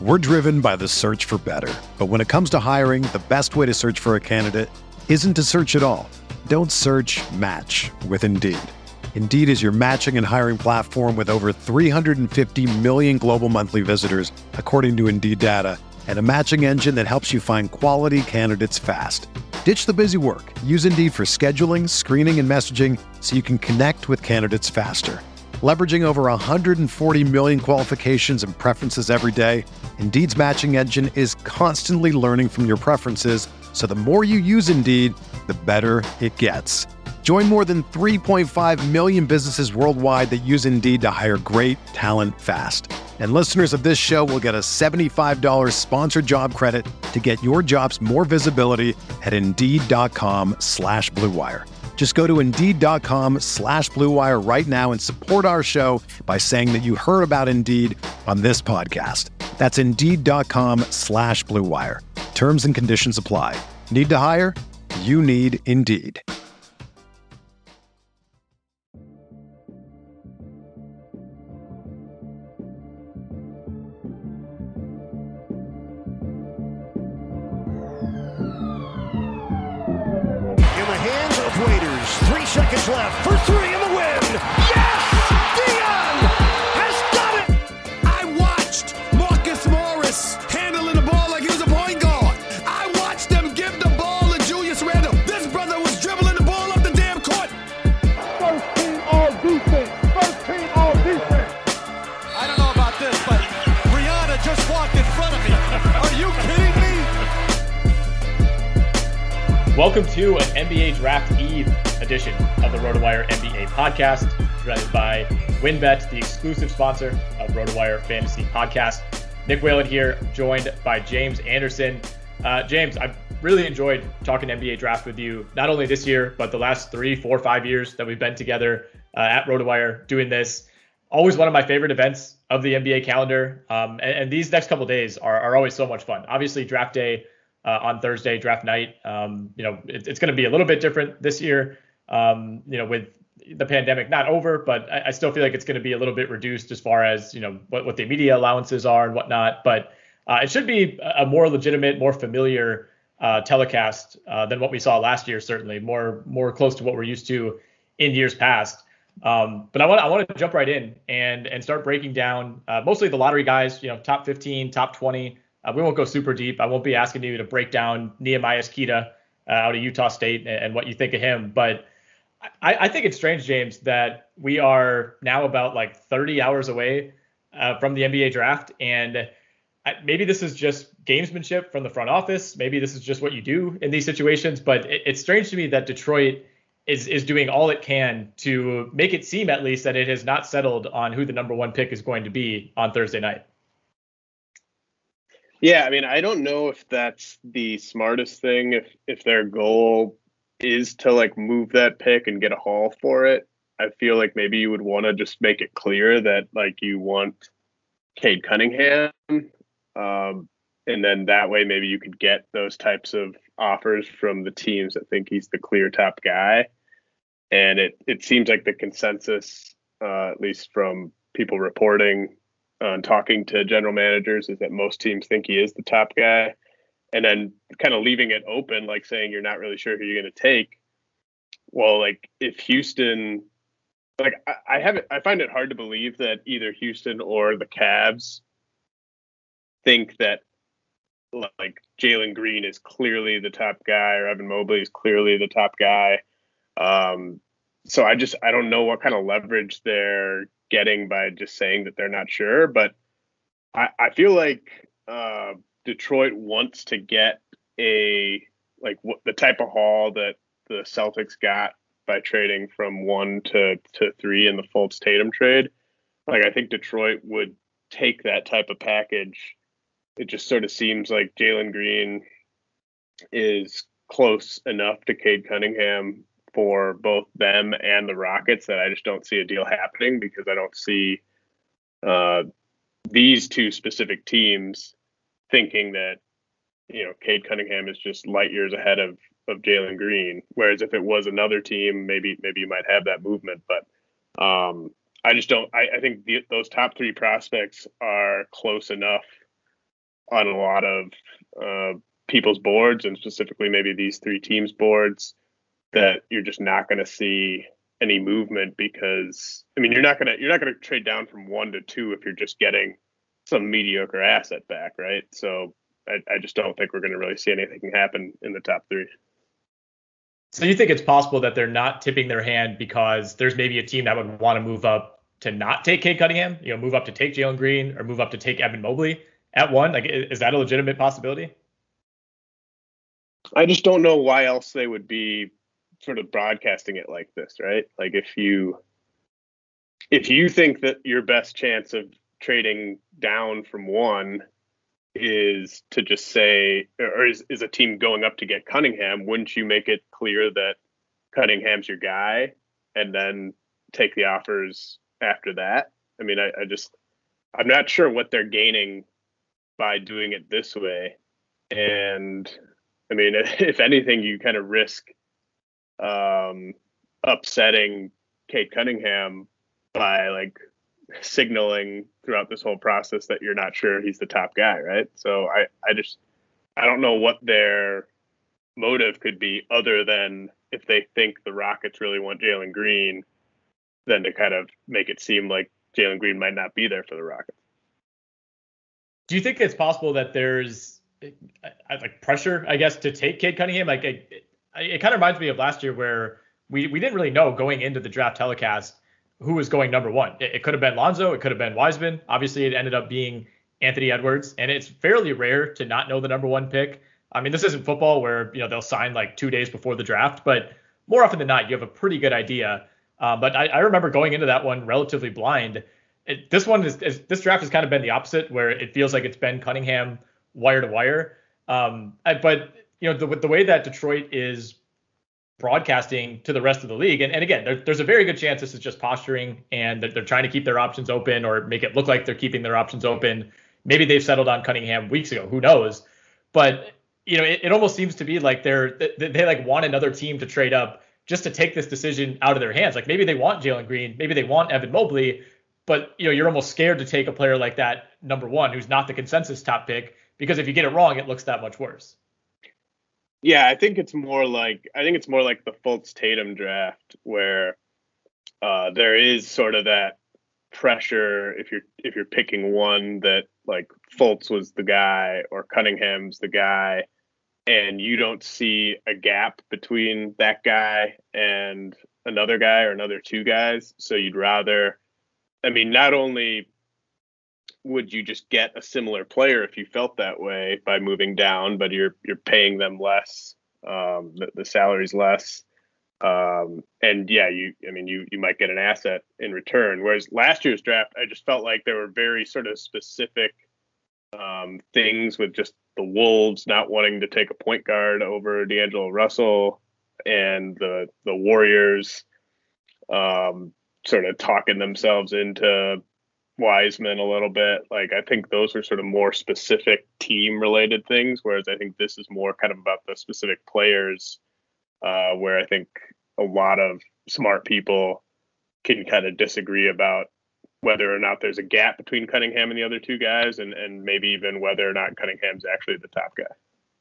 We're driven by the search for better. But when it comes to hiring, the best way to search for a candidate isn't to search at all. Don't search, match with Indeed. Indeed is your matching and hiring platform with over 350 million global monthly visitors, according to Indeed data, and a matching engine that helps you find quality candidates fast. Ditch the busy work. Use Indeed for scheduling, screening, and messaging so you can connect with candidates faster. Leveraging over 140 million qualifications and preferences every day, Indeed's matching engine is constantly learning from your preferences, so the more you use Indeed, the better it gets. Join more than 3.5 million businesses worldwide that use Indeed to hire great talent fast. And listeners of this show will get a $75 sponsored job credit to get your jobs more visibility at Indeed.com/Blue Wire. Just go to Indeed.com/Blue Wire right now and support our show by saying that you heard about Indeed on this podcast. That's Indeed.com/Blue Wire. Terms and conditions apply. Need to hire? You need Indeed. In the hands of Waiters, 3 seconds left for 3 in the win. Yes! Dion has done it! I watched Marcus Morris handling the ball like he was a point guard. I watched them give the ball to Julius Randle. This brother was dribbling the ball up the damn court. First team all defense. First team all defense. I don't know about this, but Rihanna just walked in front of me. Are you kidding me? Welcome to an NBA Draft Eve edition of the RotoWire NBA podcast, presented by WynnBET, the exclusive sponsor of RotoWire Fantasy Podcast. Nick Whalen here, joined by James Anderson. James, I've really enjoyed talking NBA Draft with you, not only this year, but the last 3, 4, 5 years that we've been together at RotoWire doing this. Always one of my favorite events of the NBA calendar. And these next couple of days are always so much fun. Obviously, draft day on Thursday, draft night. It's going to be a little bit different this year, with the pandemic not over, but I still feel like it's going to be a little bit reduced as far as, what the media allowances are and whatnot. But it should be a more legitimate, more familiar telecast than what we saw last year, certainly more close to what we're used to in years past. But I want to jump right in and start breaking down mostly the lottery guys, top 15, top 20. We won't go super deep. I won't be asking you to break down Nehemiah Skita out of Utah State and what you think of him. But I think it's strange, James, that we are now about like 30 hours away from the NBA draft. And maybe this is just gamesmanship from the front office. Maybe this is just what you do in these situations. But it's strange to me that Detroit is doing all it can to make it seem, at least, that it has not settled on who the number 1 pick is going to be on Thursday night. Yeah, I mean, I don't know if that's the smartest thing, if their goal is to like move that pick and get a haul for it. I feel like maybe you would want to just make it clear that like you want Cade Cunningham. And then that way maybe you could get those types of offers from the teams that think he's the clear top guy. And it seems like the consensus, at least from people reporting and talking to general managers, is that most teams think he is the top guy. And then kind of leaving it open, like saying you're not really sure who you're going to take. Well, like if Houston, like I find it hard to believe that either Houston or the Cavs think that like Jalen Green is clearly the top guy or Evan Mobley is clearly the top guy. So I don't know what kind of leverage they're getting by just saying that they're not sure, but I feel like Detroit wants to get the type of haul that the Celtics got by trading from 1 to 3 in the Fultz Tatum trade. Like I think Detroit would take that type of package. It just sort of seems like Jalen Green is close enough to Cade Cunningham for both them and the Rockets that I just don't see a deal happening, because I don't see these two specific teams thinking that, Cade Cunningham is just light years ahead of Jalen Green. Whereas if it was another team, maybe you might have that movement. But I just don't. I think those top 3 prospects are close enough on a lot of people's boards, and specifically maybe these three teams' boards, that you're just not going to see any movement, because you're not gonna trade down from 1 to 2 if you're just getting some mediocre asset back, right? So I just don't think we're going to really see anything happen in the top 3. So you think it's possible that they're not tipping their hand because there's maybe a team that would want to move up to not take Cade Cunningham, move up to take Jalen Green, or move up to take Evan Mobley at 1? Like, is that a legitimate possibility? I just don't know why else they would be sort of broadcasting it like this, right? Like, if you think that your best chance of trading down from 1 is to just say, or is a team going up to get Cunningham, wouldn't you make it clear that Cunningham's your guy and then take the offers after that? I'm not sure what they're gaining by doing it this way. And if anything, you kind of risk upsetting Cade Cunningham by like signaling throughout this whole process that you're not sure he's the top guy, right? So I don't know what their motive could be, other than if they think the Rockets really want Jalen Green, then to kind of make it seem like Jalen Green might not be there for the Rockets. Do you think it's possible that there's like pressure, I guess, to take Cade Cunningham? Like, it kind of reminds me of last year where we didn't really know going into the draft telecast who was going number 1. It could have been Lonzo. It could have been Wiseman. Obviously, it ended up being Anthony Edwards. And it's fairly rare to not know the number 1 pick. This isn't football where, they'll sign like 2 days before the draft. But more often than not, you have a pretty good idea. But I remember going into that one relatively blind. This draft has kind of been the opposite, where it feels like it's been Cunningham wire to wire. But the way that Detroit is broadcasting to the rest of the league, and again, there's a very good chance this is just posturing and that they're trying to keep their options open, or make it look like they're keeping their options open. Maybe they've settled on Cunningham weeks ago, who knows? But it almost seems to be like they like want another team to trade up just to take this decision out of their hands. Like, maybe they want Jalen Green, maybe they want Evan Mobley, but you're almost scared to take a player like that, number 1, who's not the consensus top pick, because if you get it wrong, it looks that much worse. Yeah, I think it's more like the Fultz Tatum draft, where there is sort of that pressure if you're picking one, that like Fultz was the guy or Cunningham's the guy, and you don't see a gap between that guy and another guy or another 2 guys. So you'd rather, not only would you just get a similar player if you felt that way by moving down, but you're paying them less, the salary's less, and yeah, you might get an asset in return. Whereas last year's draft, I just felt like there were very sort of specific things, with just the Wolves not wanting to take a point guard over D'Angelo Russell, and the Warriors sort of talking themselves into Wiseman a little bit. Like, I think those are sort of more specific team related things, whereas I think this is more kind of about the specific players, where I think a lot of smart people can kind of disagree about whether or not there's a gap between Cunningham and the other 2 guys, and maybe even whether or not Cunningham's actually the top guy.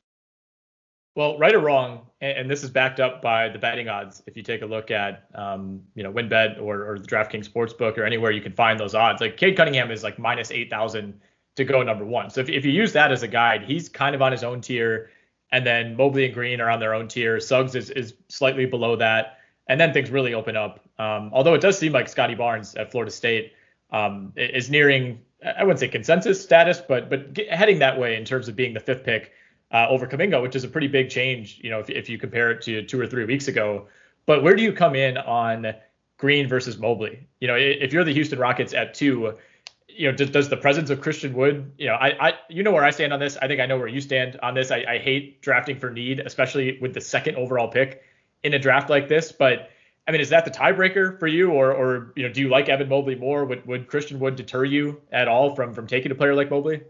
Well, right or wrong, and this is backed up by the betting odds. If you take a look at, WinBet or the DraftKings Sportsbook, or anywhere you can find those odds, like Cade Cunningham is like minus 8,000 to go number 1. So if you use that as a guide, he's kind of on his own tier, and then Mobley and Green are on their own tier. Suggs is slightly below that, and then things really open up. Although it does seem like Scotty Barnes at Florida State is nearing, I wouldn't say consensus status, but heading that way in terms of being the 5th pick over Kuminga, which is a pretty big change, if you compare it to 2 or 3 weeks ago. But where do you come in on Green versus Mobley? If you're the Houston Rockets at 2, does the presence of Christian Wood, I where I stand on this. I think I know where you stand on this. I hate drafting for need, especially with the 2nd overall pick in a draft like this. But is that the tiebreaker for you, or do you like Evan Mobley more? Would Christian Wood deter you at all from taking a player like Mobley?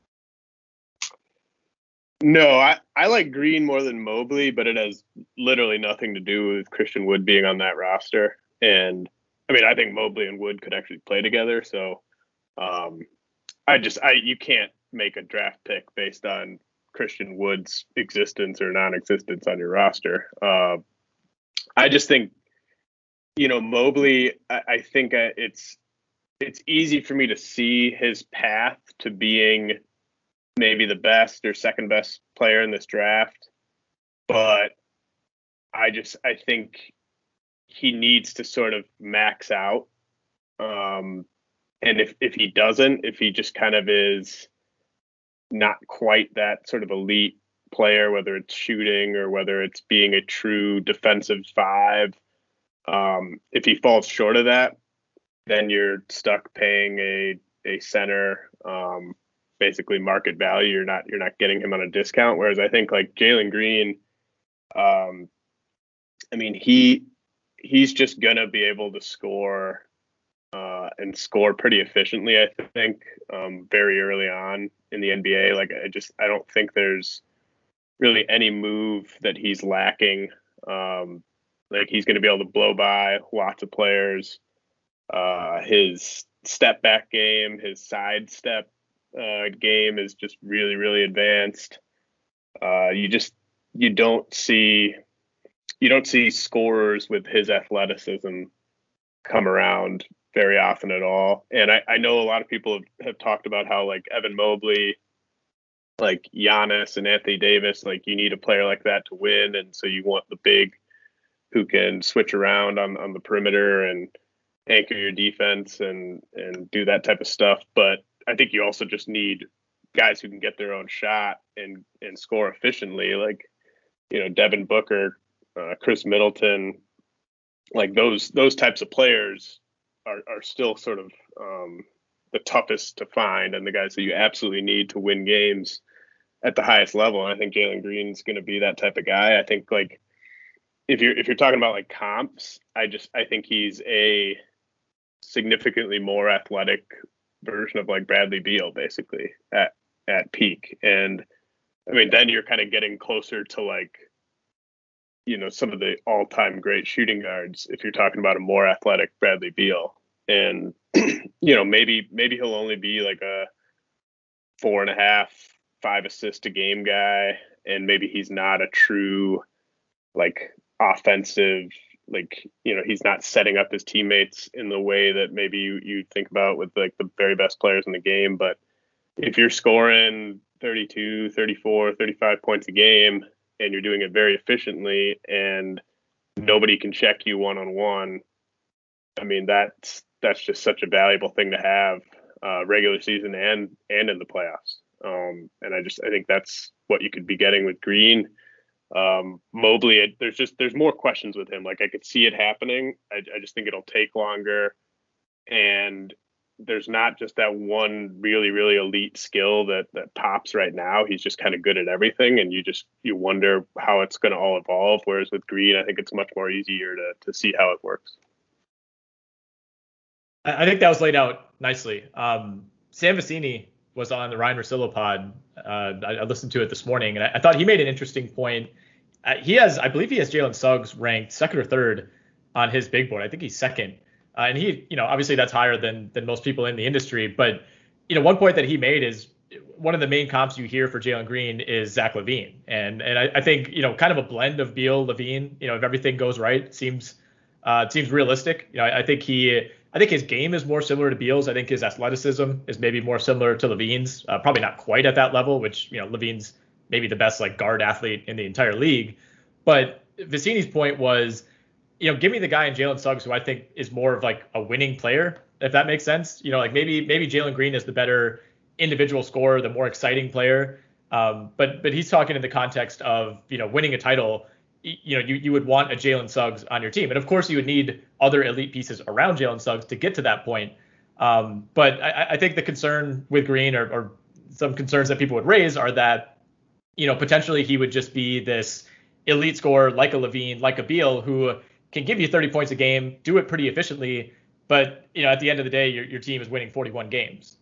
No, I like Green more than Mobley, but it has literally nothing to do with Christian Wood being on that roster. And I think Mobley and Wood could actually play together. So you can't make a draft pick based on Christian Wood's existence or non-existence on your roster. I just think, Mobley, I think it's easy for me to see his path to being maybe the best or second best player in this draft. But I think he needs to sort of max out. And if he doesn't, if he just kind of is not quite that sort of elite player, whether it's shooting or whether it's being a true defensive five, if he falls short of that, then you're stuck paying a center basically market value. You're not getting him on a discount. Whereas I think like Jalen Green, he's just gonna be able to score and score pretty efficiently, I think, very early on in the NBA. Like I don't think there's really any move that he's lacking. Like he's going to be able to blow by lots of players. His step back game, his side step game is just really, really advanced. You don't see scorers with his athleticism come around very often at all. And I know a lot of people have talked about how like Evan Mobley, like Giannis and Anthony Davis, like you need a player like that to win. And so you want the big who can switch around on the perimeter and anchor your defense and do that type of stuff. But I think you also just need guys who can get their own shot and score efficiently, like, Devin Booker, Chris Middleton, like those types of players are still sort of the toughest to find and the guys that you absolutely need to win games at the highest level. And I think Jalen Green's going to be that type of guy. I think like if you're talking about like comps, I think he's a significantly more athletic version of like Bradley Beal basically at peak. And I mean, then you're kind of getting closer to like, some of the all-time great shooting guards if you're talking about a more athletic Bradley Beal. And, maybe he'll only be like a 4.5, 5 assist a game guy. And maybe he's not a true like offensive, like, he's not setting up his teammates in the way that maybe you think about with like the very best players in the game. But if you're scoring 32, 34, 35 points a game, and you're doing it very efficiently and nobody can check you one-on-one, I mean, that's just such a valuable thing to have regular season and in the playoffs. And I think that's what you could be getting with Green. Mobley, there's more questions with him. Like I could see it happening. I just think it'll take longer. And there's not just that one really, really elite skill that pops right now. He's just kind of good at everything. And you wonder how it's going to all evolve. Whereas with Green, I think it's much more easier to see how it works. I think that was laid out nicely. Sam Vecini was on the Ryan Russillo pod. I listened to it this morning, and I thought he made an interesting point. I believe he has Jalen Suggs ranked second or third on his big board. I think he's second. And he, obviously that's higher than most people in the industry. But, one point that he made is one of the main comps you hear for Jalen Green is Zach LaVine. And I think, kind of a blend of Beal, LaVine, if everything goes right, seems realistic. I think his game is more similar to Beal's. I think his athleticism is maybe more similar to LaVine's, probably not quite at that level, which, LaVine's maybe the best like guard athlete in the entire league. But Vecini's point was, give me the guy in Jalen Suggs who I think is more of like a winning player, if that makes sense. Like maybe Jalen Green is the better individual scorer, the more exciting player. But he's talking in the context of, winning a title. You would want a Jalen Suggs on your team. And of course you would need other elite pieces around Jalen Suggs to get to that point. But I think the concern with Green or some concerns that people would raise are that, potentially he would just be this elite scorer like a LaVine, like a Beal, who can give you 30 points a game, do it pretty efficiently. But, at the end of the day, your team is winning 41 games.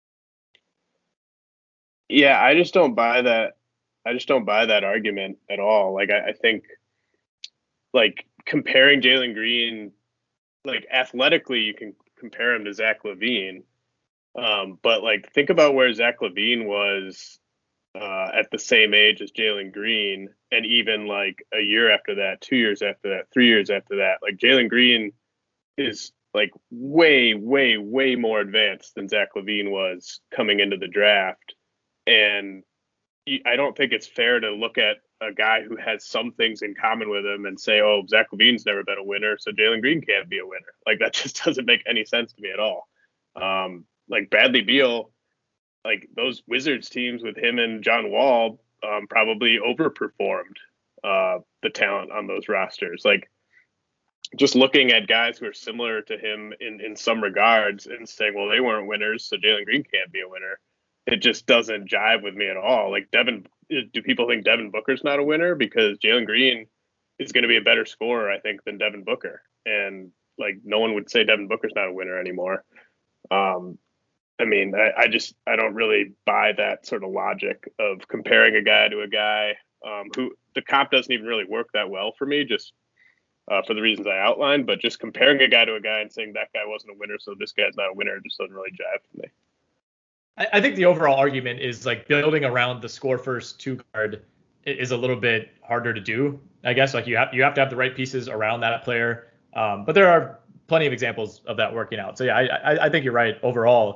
Yeah, I just don't buy that. I just don't buy that argument at all. Like, I think, like, comparing Jalen Green, like, athletically, you can compare him to Zach LaVine. But like, think about where Zach LaVine was at the same age as Jalen Green, and even like a year after that, 2 years after that, 3 years after that. Like Jalen Green is like way, way, way more advanced than Zach LaVine was coming into the draft. And I don't think it's fair to look at a guy who has some things in common with him and say, oh, Zach LaVine's never been a winner, so Jalen Green can't be a winner. Like, that just doesn't make any sense to me at all. Like Bradley Beal, like those Wizards teams with him and John Wall probably overperformed the talent on those rosters. Like, just looking at guys who are similar to him in some regards and saying, well, they weren't winners, so Jalen Green can't be a winner. It just doesn't jive with me at all. Like, do people think Devin Booker's not a winner? Because Jalen Green is going to be a better scorer, I think, than Devin Booker. And like, no one would say Devin Booker's not a winner anymore. I mean, I don't really buy that sort of logic of comparing a guy to a guy who the comp doesn't even really work that well for me, just for the reasons I outlined. But just comparing a guy to a guy and saying that guy wasn't a winner, so this guy's not a winner, just doesn't really jive with me. I think the overall argument is like building around the score first two guard is a little bit harder to do. I guess like you have to have the right pieces around that player. But there are plenty of examples of that working out. So yeah, I think you're right overall.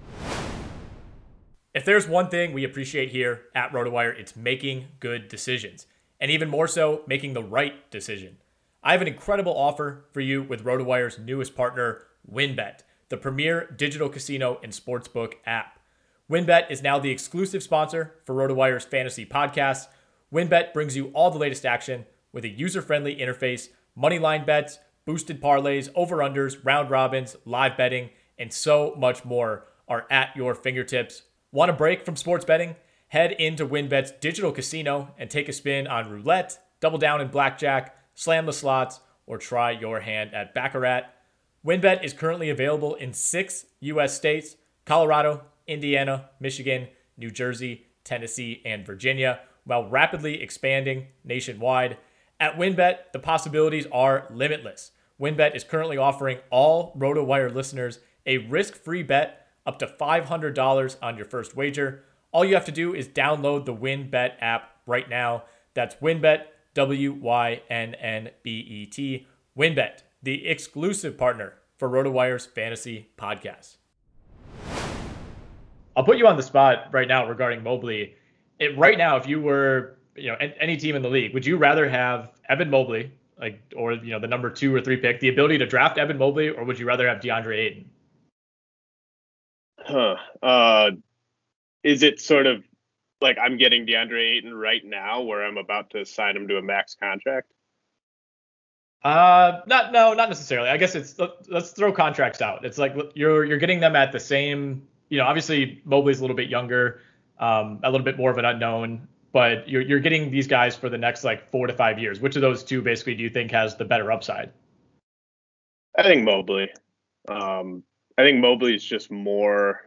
If there's one thing we appreciate here at RotoWire, it's making good decisions, and even more so, making the right decision. I have an incredible offer for you with RotoWire's newest partner, WynnBET, the premier digital casino and sportsbook app. WynnBET is now the exclusive sponsor for RotoWire's fantasy podcast. WynnBET brings you all the latest action with a user-friendly interface, moneyline bets, boosted parlays, over-unders, round robins, live betting, and so much more are at your fingertips. Want a break from sports betting? Head into WynnBET's digital casino and take a spin on roulette, double down in blackjack, slam the slots, or try your hand at Baccarat. WynnBET is currently available in 6 U.S. states: Colorado, Indiana, Michigan, New Jersey, Tennessee, and Virginia, while rapidly expanding nationwide. At WynnBET, the possibilities are limitless. WynnBET is currently offering all RotoWire listeners a risk-free bet up to $500 on your first wager. All you have to do is download the WynnBET app right now. That's WynnBET, WYNNBET. WynnBET, the exclusive partner for RotoWire's fantasy podcast. I'll put you on the spot right now regarding Mobley. Right now, if you were, any team in the league, would you rather have Evan Mobley, or the number 2 or 3 pick, the ability to draft Evan Mobley, or would you rather have DeAndre Ayton? Is it sort of like I'm getting DeAndre Ayton right now, where I'm about to sign him to a max contract? Not necessarily. I guess let's throw contracts out. It's like you're getting them at the same. Obviously Mobley's a little bit younger, a little bit more of an unknown, but you're getting these guys for the next 4 to 5 years. Which of those two basically do you think has the better upside? I think Mobley. I think Mobley's just more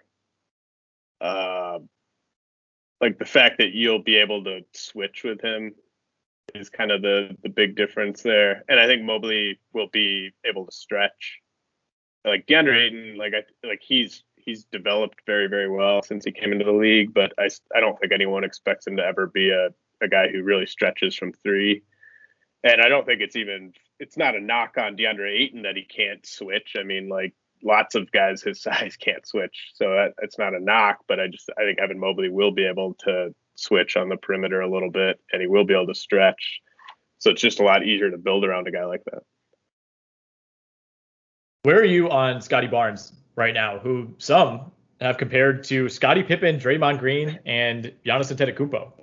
like the fact that you'll be able to switch with him is kind of the big difference there. And I think Mobley will be able to stretch. Like DeAndre Ayton, he's developed very, very well since he came into the league, but I don't think anyone expects him to ever be a guy who really stretches from 3. And I don't think it's not a knock on DeAndre Ayton that he can't switch. I mean, lots of guys his size can't switch, so it's not a knock, but I think Evan Mobley will be able to switch on the perimeter a little bit, and he will be able to stretch. So it's just a lot easier to build around a guy like that. Where are you on Scottie Barnes right now, who some have compared to Scottie Pippen, Draymond Green, and Giannis Antetokounmpo?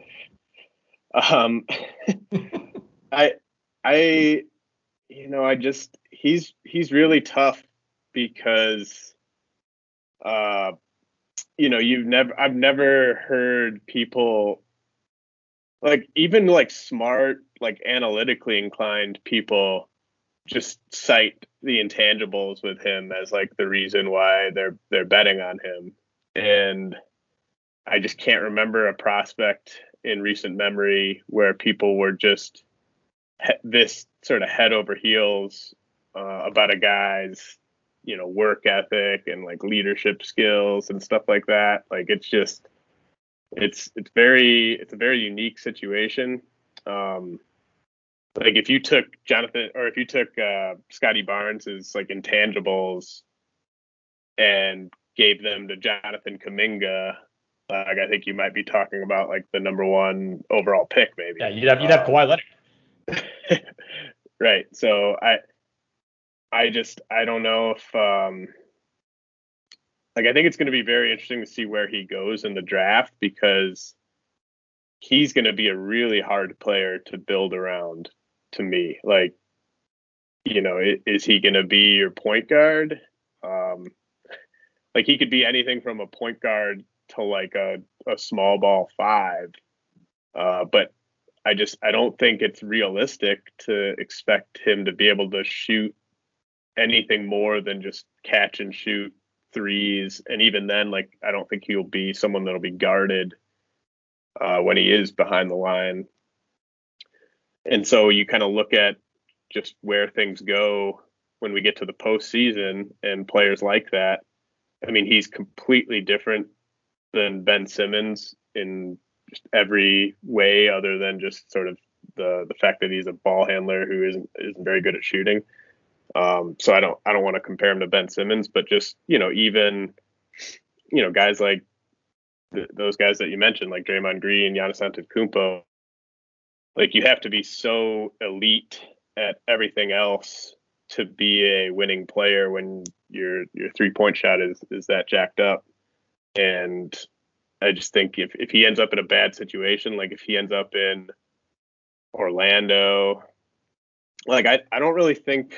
He's really tough because, I've never heard people even smart, analytically inclined people just cite the intangibles with him as the reason why they're betting on him. And I just can't remember a prospect in recent memory where people were just this sort of head over heels about a guy's work ethic and like leadership skills and stuff like that. Like it's a very unique situation. Like if you took Scotty Barnes's like intangibles and gave them to Jonathan Kuminga, like I think you might be talking about like the number 1 overall pick, maybe. Yeah, you'd have Kawhi Leonard. Right. So I don't know if like I think it's going to be very interesting to see where he goes in the draft, because he's going to be a really hard player to build around to me. Like, is he going to be your point guard? Like he could be anything from a point guard to like a small ball 5. But I don't think it's realistic to expect him to be able to shoot anything more than just catch and shoot threes. And even then, like, I don't think he'll be someone that'll be guarded when he is behind the line. And so you kind of look at just where things go when we get to the postseason and players like that. I mean, he's completely different than Ben Simmons in just every way, other than just sort of the fact that he's a ball handler who isn't very good at shooting. So I don't want to compare him to Ben Simmons, but just, even, guys like those guys that you mentioned, like Draymond Green, Giannis Antetokounmpo, like you have to be so elite at everything else to be a winning player when your 3-point shot is that jacked up. And I just think if he ends up in a bad situation, like if he ends up in Orlando, like I don't really think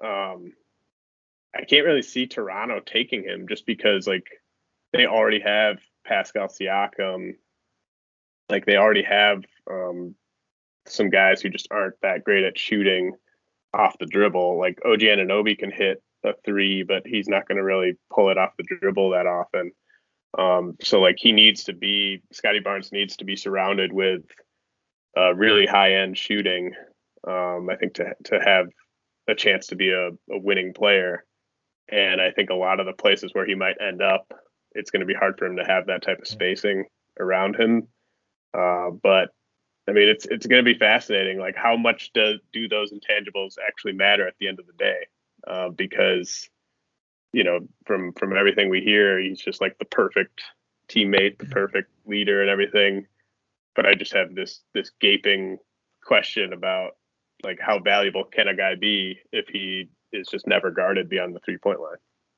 I can't really see Toronto taking him, just because like they already have Pascal Siakam, like they already have some guys who just aren't that great at shooting off the dribble. Like OG Anunoby can hit a 3, but he's not going to really pull it off the dribble that often. So like Scotty Barnes needs to be surrounded with really high end shooting. I think to have a chance to be a winning player. And I think a lot of the places where he might end up, it's going to be hard for him to have that type of spacing around him. But I mean, it's going to be fascinating. Like, how much do those intangibles actually matter at the end of the day? Because, from everything we hear, he's just like the perfect teammate, the perfect leader and everything. But I just have this gaping question about, like, how valuable can a guy be if he is just never guarded beyond the 3-point line?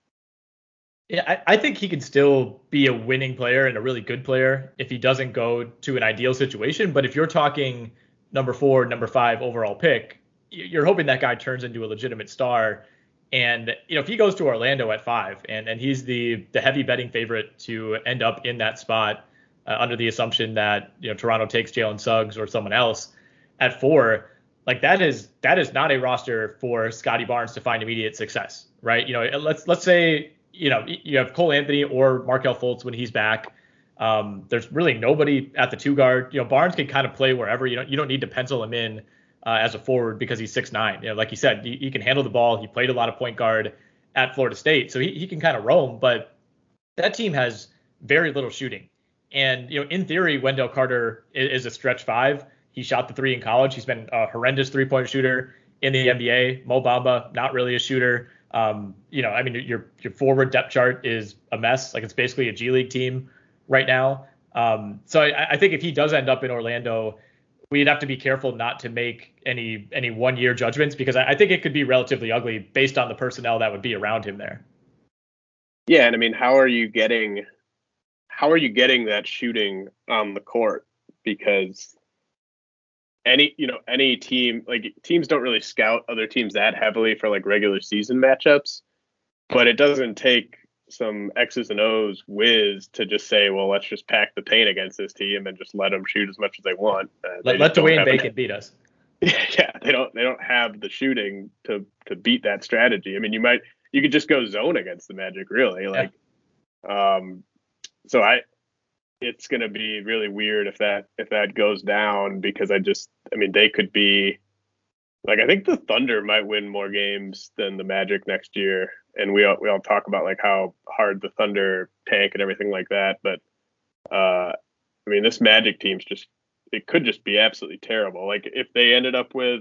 Yeah, I think he can still be a winning player and a really good player if he doesn't go to an ideal situation. But if you're talking number 4, number 5 overall pick, you're hoping that guy turns into a legitimate star. And, if he goes to Orlando at 5 and he's the heavy betting favorite to end up in that spot under the assumption that, Toronto takes Jalen Suggs or someone else at 4, like that is not a roster for Scotty Barnes to find immediate success, right? Let's say, you have Cole Anthony or Markelle Fultz when he's back. There's really nobody at the 2 guard. Barnes can kind of play wherever. You don't need to pencil him in as a forward because he's 6'9". Like you said, he can handle the ball. He played a lot of point guard at Florida State, so he can kind of roam. But that team has very little shooting. And in theory, Wendell Carter is a stretch 5. He shot the 3 in college. He's been a horrendous 3-point shooter in the NBA. Mo Bamba, not really a shooter. Your forward depth chart is a mess. Like, it's basically a G League team right now. So I think if he does end up in Orlando, we'd have to be careful not to make any 1-year judgments, because I think it could be relatively ugly based on the personnel that would be around him there. Yeah, and I mean, how are you getting that shooting on the court? Because any team, like, teams don't really scout other teams that heavily for like regular season matchups, but it doesn't take some X's and O's whiz to just say, well, let's just pack the paint against this team and just let them shoot as much as they want. Let Dwayne Bacon beat us. Yeah, they don't have the shooting to beat that strategy. I mean, you could just go zone against the Magic, really. Like, so it's going to be really weird if that goes down, because they could be like, I think the Thunder might win more games than the Magic next year. and we all talk about like how hard the Thunder tank and everything like that, but I mean, this Magic team's it could just be absolutely terrible. Like if they ended up with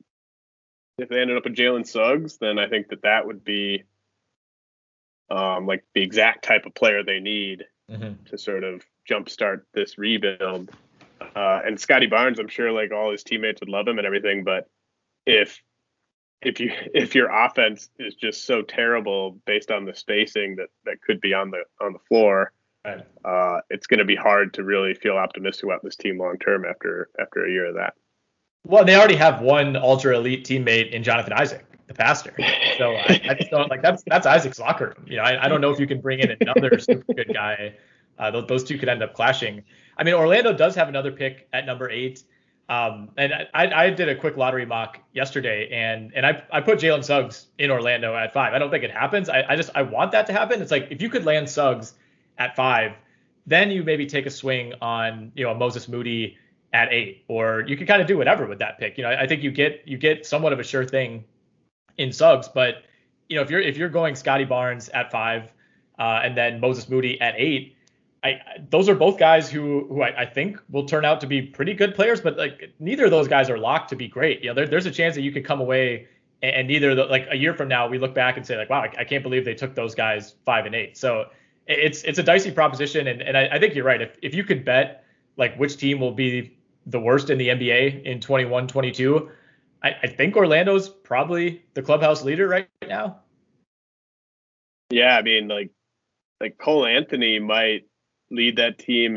Jalen Suggs, then I think that would be like the exact type of player they need to sort of jumpstart this rebuild. And Scotty Barnes, I'm sure like all his teammates would love him and everything, but if your offense is just so terrible based on the spacing that could be on the floor, right, it's going to be hard to really feel optimistic about this team long term after a year of that. Well, they already have one ultra elite teammate in Jonathan Isaac, the pastor. So I just don't like that's Isaac's locker room. You know, I don't know if you can bring in another super good guy. Those two could end up clashing. I mean, Orlando does have another pick at number 8. And I did a quick lottery mock yesterday, and I put Jalen Suggs in Orlando at 5. I don't think it happens. I want that to happen. It's like if you could land Suggs at 5, then you maybe take a swing on, you know, Moses Moody at 8, or you can kind of do whatever with that pick. You know, I think you get somewhat of a sure thing in Suggs, but you know, if you're going Scotty Barnes at 5, and then Moses Moody at 8, those are both guys who I think will turn out to be pretty good players, but like neither of those guys are locked to be great. You know, there's a chance that you could come away and neither like a year from now we look back and say like, wow, I can't believe they took those guys 5 and 8. So it's a dicey proposition, and I think you're right. If you could bet like which team will be the worst in the NBA in 21-22, I think Orlando's probably the clubhouse leader right now. Yeah, I mean, like Cole Anthony might lead that team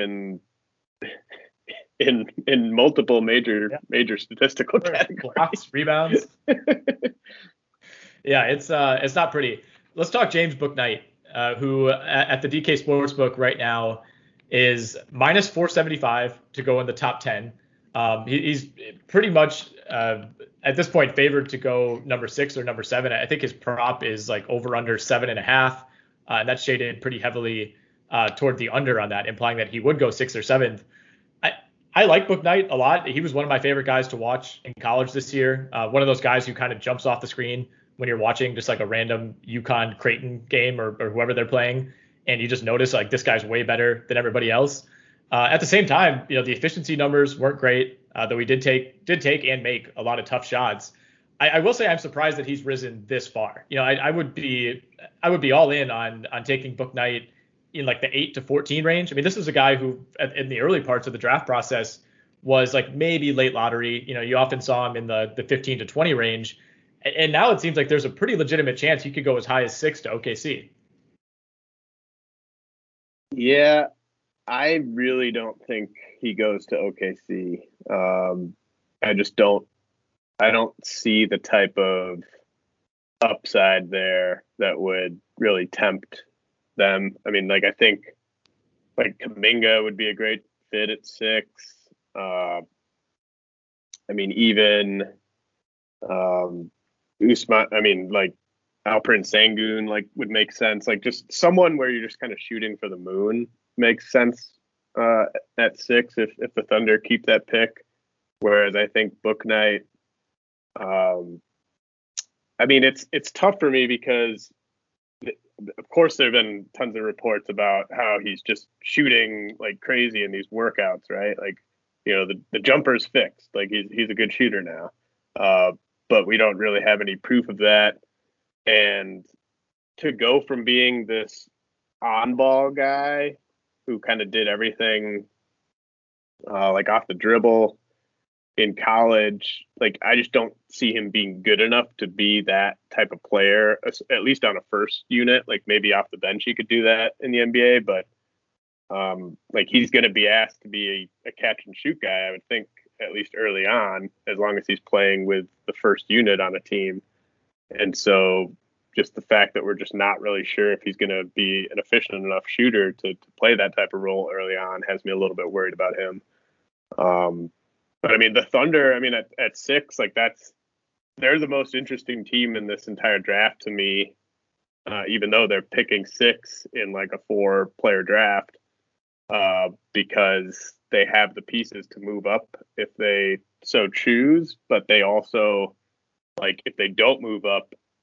in multiple major statistical categories. Blocks, rebounds. Yeah, it's not pretty. Let's talk James Bouknight, who at the DK Sportsbook right now is minus 475 to go in the top 10. He's pretty much at this point favored to go number 6 or number 7. I think his prop is like over under 7.5, and that's shaded pretty heavily toward the under on that, implying that he would go 6th or 7th. I like Bouknight a lot. He was one of my favorite guys to watch in college this year. One of those guys who kind of jumps off the screen when you're watching just like a random UConn Creighton game or whoever they're playing, and you just notice like this guy's way better than everybody else. At the same time, you know, the efficiency numbers weren't great, though he did take and make a lot of tough shots. I will say I'm surprised that he's risen this far. You know, I would be all in on taking Bouknight in like the 8 to 14 range. I mean, this is a guy who in the early parts of the draft process was like maybe late lottery. You know, you often saw him in the 15 to 20 range. And now it seems like there's a pretty legitimate chance he could go as high as 6 to OKC. Yeah, I really don't think he goes to OKC. I don't see the type of upside there that would really tempt them. I mean, like I think like Kuminga would be a great fit at 6. I mean, even Usman. I mean, like Alperen Sengun like would make sense. Like just someone where you're just kind of shooting for the moon makes sense at 6 if the Thunder keep that pick. Whereas I think Bouknight, I mean, it's tough for me because, of course, there have been tons of reports about how he's just shooting like crazy in these workouts, right? Like, you know, the jumper's fixed. Like he's a good shooter now, but we don't really have any proof of that. And to go from being this on-ball guy who kind of did everything like off the dribble in college, like I just don't see him being good enough to be that type of player, at least on a first unit. Like maybe off the bench he could do that in the NBA, but like he's going to be asked to be a catch and shoot guy, I would think, at least early on, as long as he's playing with the first unit on a team. And so just the fact that we're just not really sure if he's going to be an efficient enough shooter to play that type of role early on has me a little bit worried about him. But I mean, the Thunder, I mean, at 6, like they're the most interesting team in this entire draft to me, even though they're picking 6 in like a 4-player draft, because they have the pieces to move up if they so choose. But they also, like, if they don't move up,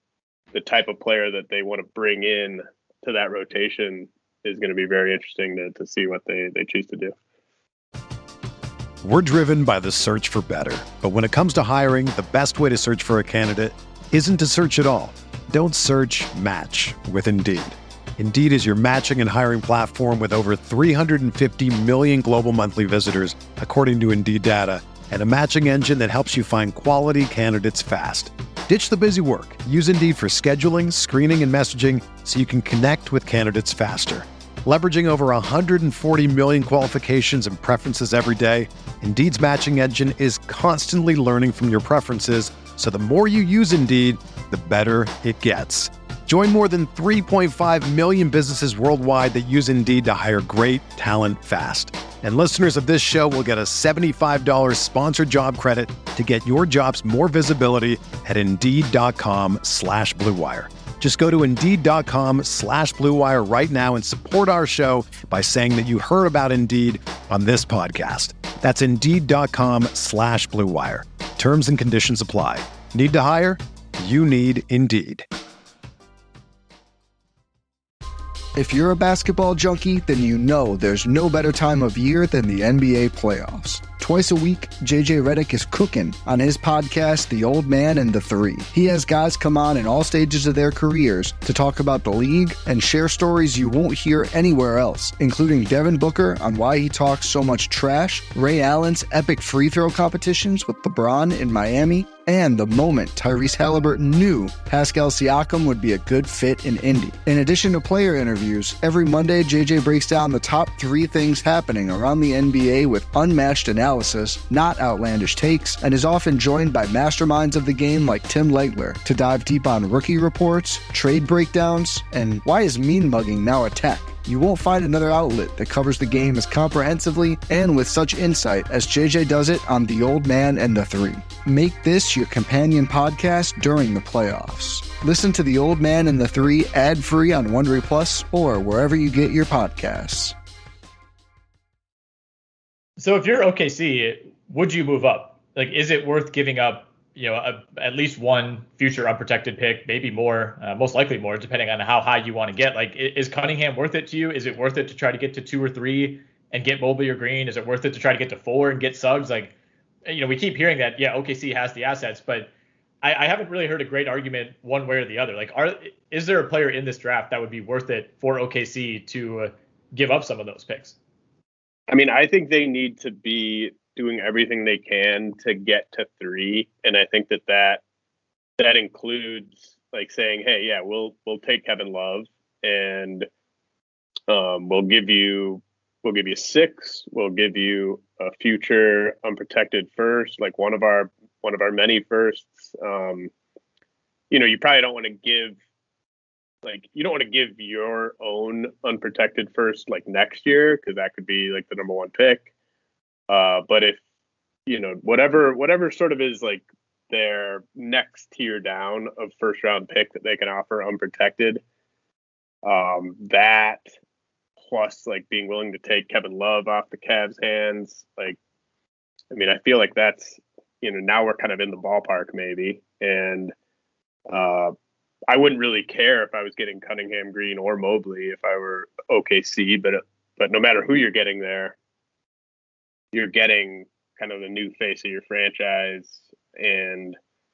the type of player that they want to bring in to that rotation is going to be very interesting to see what they choose to do. We're driven by the search for better. But when it comes to hiring, the best way to search for a candidate isn't to search at all. Don't search, match with Indeed. Indeed is your matching and hiring platform with over 350 million global monthly visitors, according to Indeed data, and a matching engine that helps you find quality candidates fast. Ditch the busy work. Use Indeed for scheduling, screening, and messaging so you can connect with candidates faster. Leveraging over 140 million qualifications and preferences every day, Indeed's matching engine is constantly learning from your preferences, so the more you use Indeed, the better it gets. Join more than 3.5 million businesses worldwide that use Indeed to hire great talent fast. And listeners of this show will get a $75 sponsored job credit to get your jobs more visibility at Indeed.com/Blue Wire. Just go to Indeed.com/Blue Wire right now and support our show by saying that you heard about Indeed on this podcast. That's Indeed.com/Blue Wire. Terms and conditions apply. Need to hire? You need Indeed. If you're a basketball junkie, then you know there's no better time of year than the NBA playoffs. Twice a week, JJ Redick is cooking on his podcast, The Old Man and the Three. He has guys come on in all stages of their careers to talk about the league and share stories you won't hear anywhere else, including Devin Booker on why he talks so much trash, Ray Allen's epic free throw competitions with LeBron in Miami, and the moment Tyrese Halliburton knew Pascal Siakam would be a good fit in Indy. In addition to player interviews, every Monday JJ breaks down the top 3 things happening around the NBA with unmatched analysis, not outlandish takes, and is often joined by masterminds of the game like Tim Legler to dive deep on rookie reports, trade breakdowns, and why is mean mugging now a tech? You won't find another outlet that covers the game as comprehensively and with such insight as JJ does it on The Old Man and the Three. Make this your companion podcast during the playoffs. Listen to The Old Man and the Three ad-free on Wondery Plus or wherever you get your podcasts. So if you're OKC, would you move up? Like, is it worth giving up, at least one future unprotected pick, maybe more, most likely more, depending on how high you want to get? Like, is Cunningham worth it to you? Is it worth it to try to get to 2 or 3 and get Mobley or Green? Is it worth it to try to get to 4 and get Suggs? Like, we keep hearing that, OKC has the assets, but I haven't really heard a great argument one way or the other. Like, is there a player in this draft that would be worth it for OKC to give up some of those picks? I mean, I think they need to be doing everything they can to get to 3, and I think that includes like saying, hey, yeah, we'll take Kevin Love, and we'll give you 6, we'll give you a future unprotected first, like one of our many firsts. You probably don't want to give, like, you don't want to give your own unprotected first like next year, because that could be like the number 1 pick. But if, whatever sort of is like their next tier down of first round pick that they can offer unprotected, that plus like being willing to take Kevin Love off the Cavs' hands, like, I mean, I feel like that's, now we're kind of in the ballpark maybe. And I wouldn't really care if I was getting Cunningham, Green, or Mobley if I were OKC, but no matter who you're getting there, you're getting kind of the new face of your franchise. And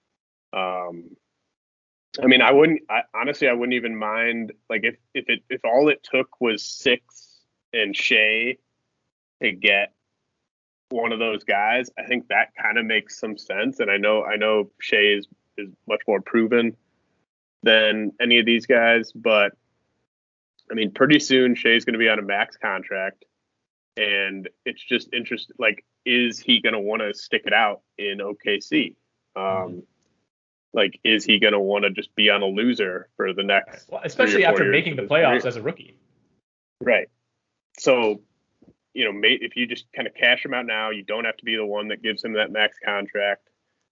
I mean, I wouldn't even mind, like, if all it took was 6 and Shea to get one of those guys. I think that kind of makes some sense. And I know Shea is much more proven than any of these guys, but I mean, pretty soon Shea's going to be on a max contract, and it's just interesting. Like, is he going to want to stick it out in OKC? Like, is he going to want to just be on a loser for the next, especially after making the playoffs as a rookie? Right. So, if you just kind of cash him out now, you don't have to be the one that gives him that max contract,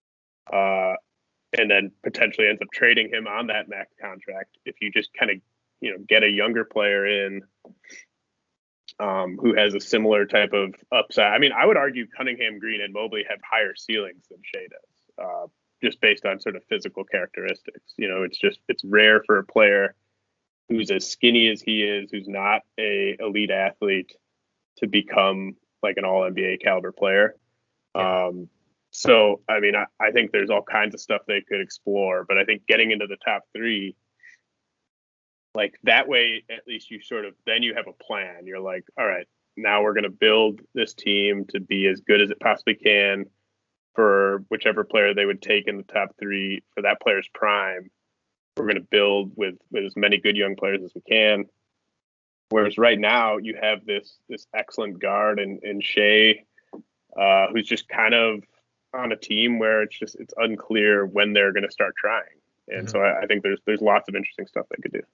and then potentially ends up trading him on that max contract. If you just kind of, get a younger player in who has a similar type of upside. I mean, I would argue Cunningham, Green, and Mobley have higher ceilings than Shea does, just based on sort of physical characteristics. It's rare for a player who's as skinny as he is, who's not a elite athlete, to become like an all NBA caliber player. Yeah. So, I mean, I think there's all kinds of stuff they could explore, but I think getting into the top 3, like that way, at least then you have a plan. You're like, all right, now we're going to build this team to be as good as it possibly can for whichever player they would take in the top 3 for that player's prime. We're going to build with as many good young players as we can. Whereas right now you have this excellent guard in Shea, who's just kind of on a team where it's unclear when they're going to start trying. And so I think there's lots of interesting stuff they could do.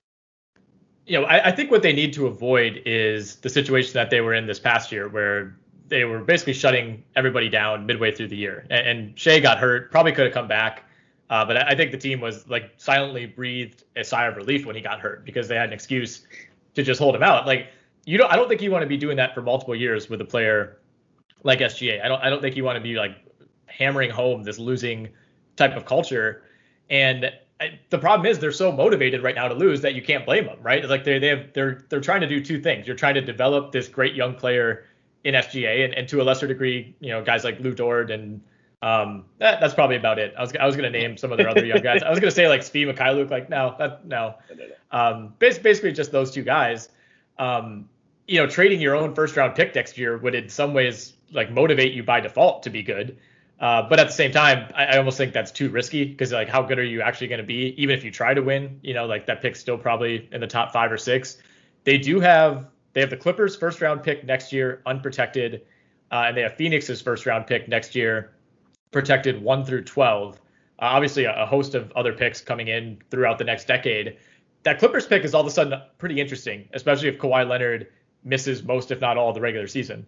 I think what they need to avoid is the situation that they were in this past year, where they were basically shutting everybody down midway through the year. And Shea got hurt, probably could have come back. But I think the team was like silently breathed a sigh of relief when he got hurt, because they had an excuse to just hold him out. Like, I don't think you want to be doing that for multiple years with a player like SGA. I don't think you want to be like hammering home this losing type of culture. And the problem is they're so motivated right now to lose that you can't blame them, right? It's like they're trying to do 2 things. You're trying to develop this great young player in SGA, and to a lesser degree, guys like Lou Dort, and that's probably about it. I was going to name some of their other young guys. I was going to say like Svi Mykhailiuk, like no. Basically just those 2 guys. Trading your own first round pick next year would in some ways like motivate you by default to be good. But at the same time, I almost think that's too risky, because like how good are you actually going to be? Even if you try to win, like that pick's still probably in the top 5 or 6. They have the Clippers first round pick next year, unprotected. And they have Phoenix's first round pick next year, protected 1 through 12. Obviously a host of other picks coming in throughout the next decade. That Clippers pick is all of a sudden pretty interesting, especially if Kawhi Leonard misses most, if not all, of the regular season.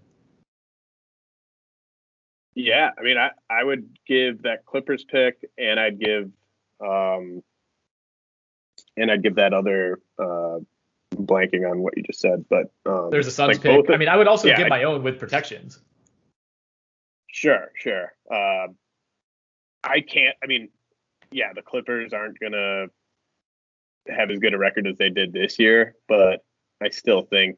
Yeah, I mean, I would give that Clippers pick, and I'd give that other blanking on what you just said, but there's a Suns pick. I mean, I would also give my own with protections. Sure. I can't. I mean, yeah, the Clippers aren't gonna have as good a record as they did this year, but I still think,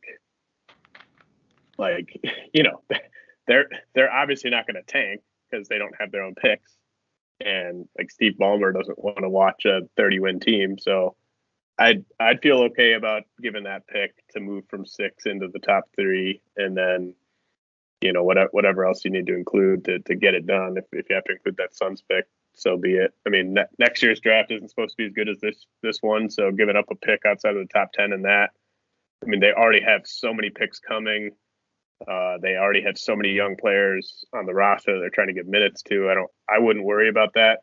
like, they're obviously not going to tank because they don't have their own picks, and like Steve Ballmer doesn't want to watch a 30-win team, so I'd feel okay about giving that pick to move from 6 into the top 3, and then whatever else you need to include to get it done. If you have to include that Suns pick, so be it. I mean, next year's draft isn't supposed to be as good as this one, so giving up a pick outside of the top 10 in that. I mean, they already have so many picks coming. They already have so many young players on the roster they're trying to give minutes to. I wouldn't worry about that.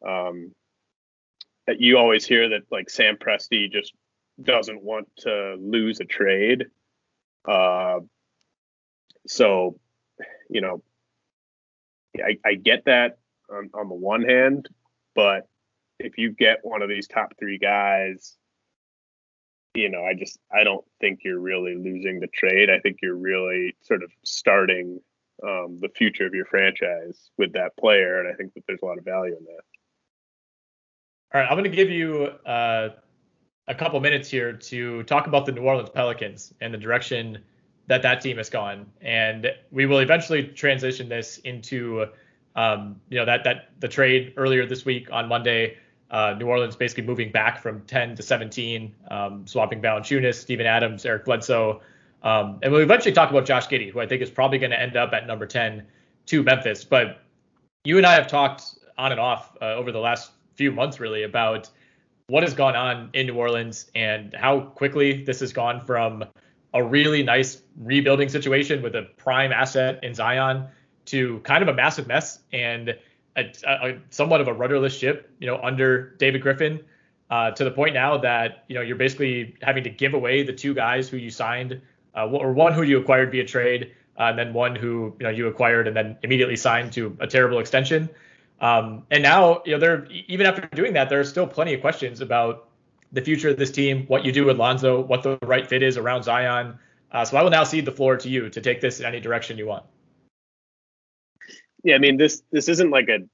You always hear that like Sam Presti just doesn't want to lose a trade. So, I get that on the one hand, but if you get one of these top 3 guys, I don't think you're really losing the trade. I think you're really sort of starting the future of your franchise with that player, and I think that there's a lot of value in that. All right, I'm going to give you a couple minutes here to talk about the New Orleans Pelicans and the direction that team has gone, and we will eventually transition this into the trade earlier this week on Monday. New Orleans basically moving back from 10 to 17, swapping Valanciunas, Steven Adams, Eric Bledsoe. And we'll eventually talk about Josh Giddey, who I think is probably going to end up at number 10 to Memphis. But you and I have talked on and off over the last few months, really, about what has gone on in New Orleans and how quickly this has gone from a really nice rebuilding situation with a prime asset in Zion to kind of a massive mess and a somewhat of a rudderless ship, under David Griffin, to the point now that, you're basically having to give away the 2 guys who you signed, or one who you acquired via trade, and then one who, you acquired and then immediately signed to a terrible extension. And now, they're, even after doing that, there are still plenty of questions about the future of this team, what you do with Lonzo, what the right fit is around Zion. So I will now cede the floor to you to take this in any direction you want. Yeah, I mean, this isn't like a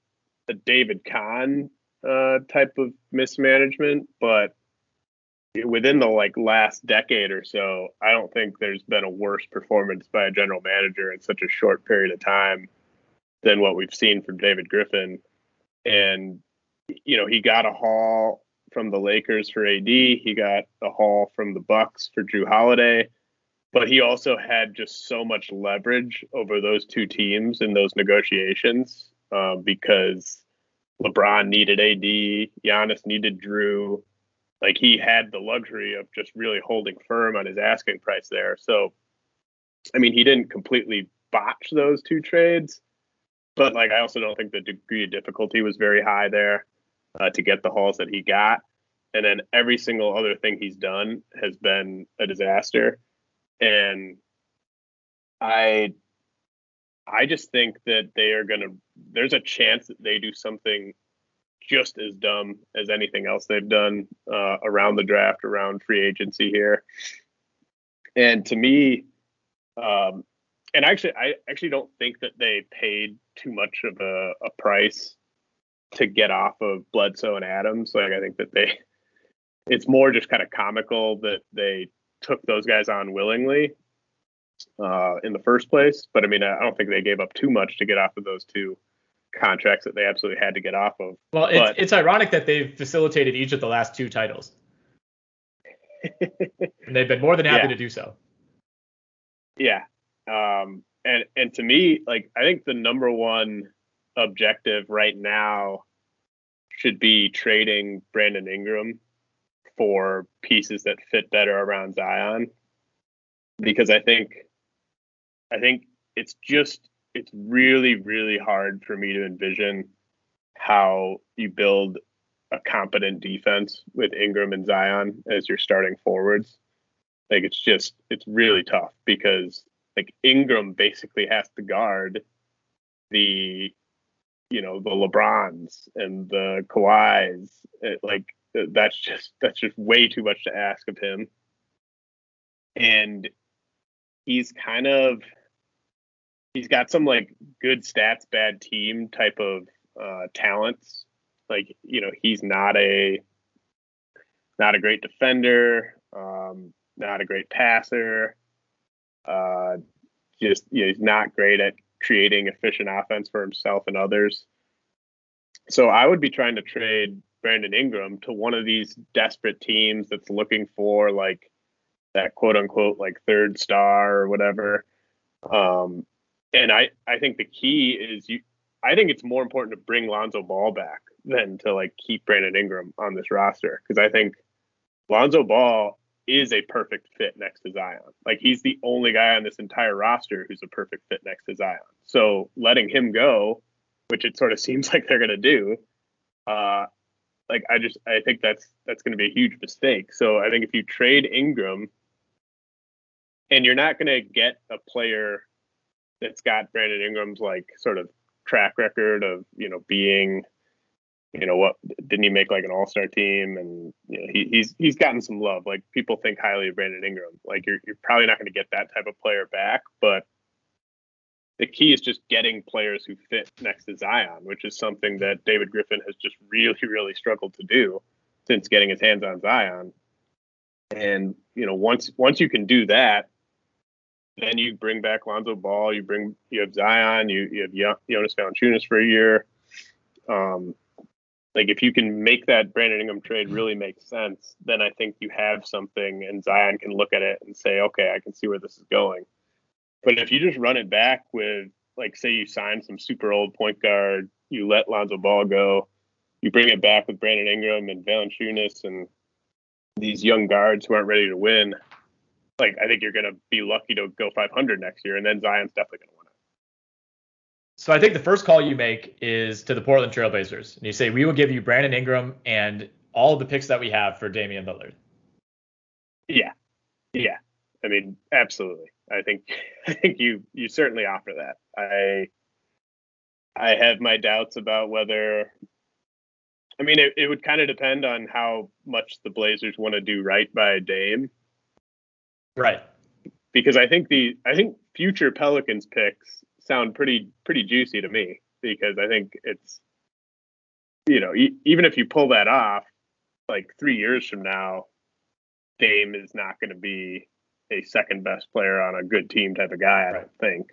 a David Kahn type of mismanagement, but within the last decade or so, I don't think there's been a worse performance by a general manager in such a short period of time than what we've seen from David Griffin. And, he got a haul from the Lakers for AD. He got a haul from the Bucks for Jrue Holiday. But he also had just so much leverage over those two teams in those negotiations because LeBron needed AD, Giannis needed Jrue. He had the luxury of just really holding firm on his asking price there. So, he didn't completely botch those two trades, but I also don't think the degree of difficulty was very high there to get the hauls that he got. And then every single other thing he's done has been a disaster. And I just think that there's a chance that they do something just as dumb as anything else they've done around the draft, around free agency here. And to me, I actually don't think that they paid too much of a price to get off of Bledsoe and Adams. I think that it's more just kind of comical that they took those guys on willingly in the first place. But I don't think they gave up too much to get off of those two contracts that they absolutely had to get off of. Well, it's ironic that they've facilitated each of the last two titles. And they've been more than happy to do so. Yeah. And to me, I think the number one objective right now should be trading Brandon Ingram for pieces that fit better around Zion, because I think it's really, really hard for me to envision how you build a competent defense with Ingram and Zion as your starting forwards. It's really tough because Ingram basically has to guard the LeBrons and the Kawhis. That's just way too much to ask of him. And he's got some good stats, bad team type of talents. He's not a great defender, not a great passer. He's not great at creating efficient offense for himself and others. So I would be trying to trade Brandon Ingram to one of these desperate teams that's looking for that quote unquote third star or whatever. And I think the key is I think it's more important to bring Lonzo Ball back than to keep Brandon Ingram on this roster, because I think Lonzo Ball is a perfect fit next to Zion. He's the only guy on this entire roster who's a perfect fit next to Zion. So letting him go, which it sort of seems like they're going to do, I think that's going to be a huge mistake. So I think if you trade Ingram, and you're not going to get a player that's got Brandon Ingram's sort of track record of being, what didn't he make an all-star team, and he's gotten some love. People think highly of Brandon Ingram. You're probably not going to get that type of player back, but the key is just getting players who fit next to Zion, which is something that David Griffin has just really, really struggled to do since getting his hands on Zion. And once you can do that, then you bring back Lonzo Ball, you have Zion, you have Jonas Valanciunas for a year. If you can make that Brandon Ingram trade really make sense, then I think you have something, and Zion can look at it and say, okay, I can see where this is going. But if you just run it back with, say you sign some super old point guard, you let Lonzo Ball go, you bring it back with Brandon Ingram and Valanciunas and these young guards who aren't ready to win, I think you're going to be lucky to go 500 next year, and then Zion's definitely going to win it. So I think the first call you make is to the Portland Trailblazers, and you say, we will give you Brandon Ingram and all of the picks that we have for Damian Lillard. Yeah. Absolutely. I think you certainly offer that. I have my doubts about whether. It would kind of depend on how much the Blazers want to do right by Dame. Right. Because I think future Pelicans picks sound pretty juicy to me, because I think it's even if you pull that off, like 3 years from now, Dame is not going to be a second best player on a good team type of guy, I don't think.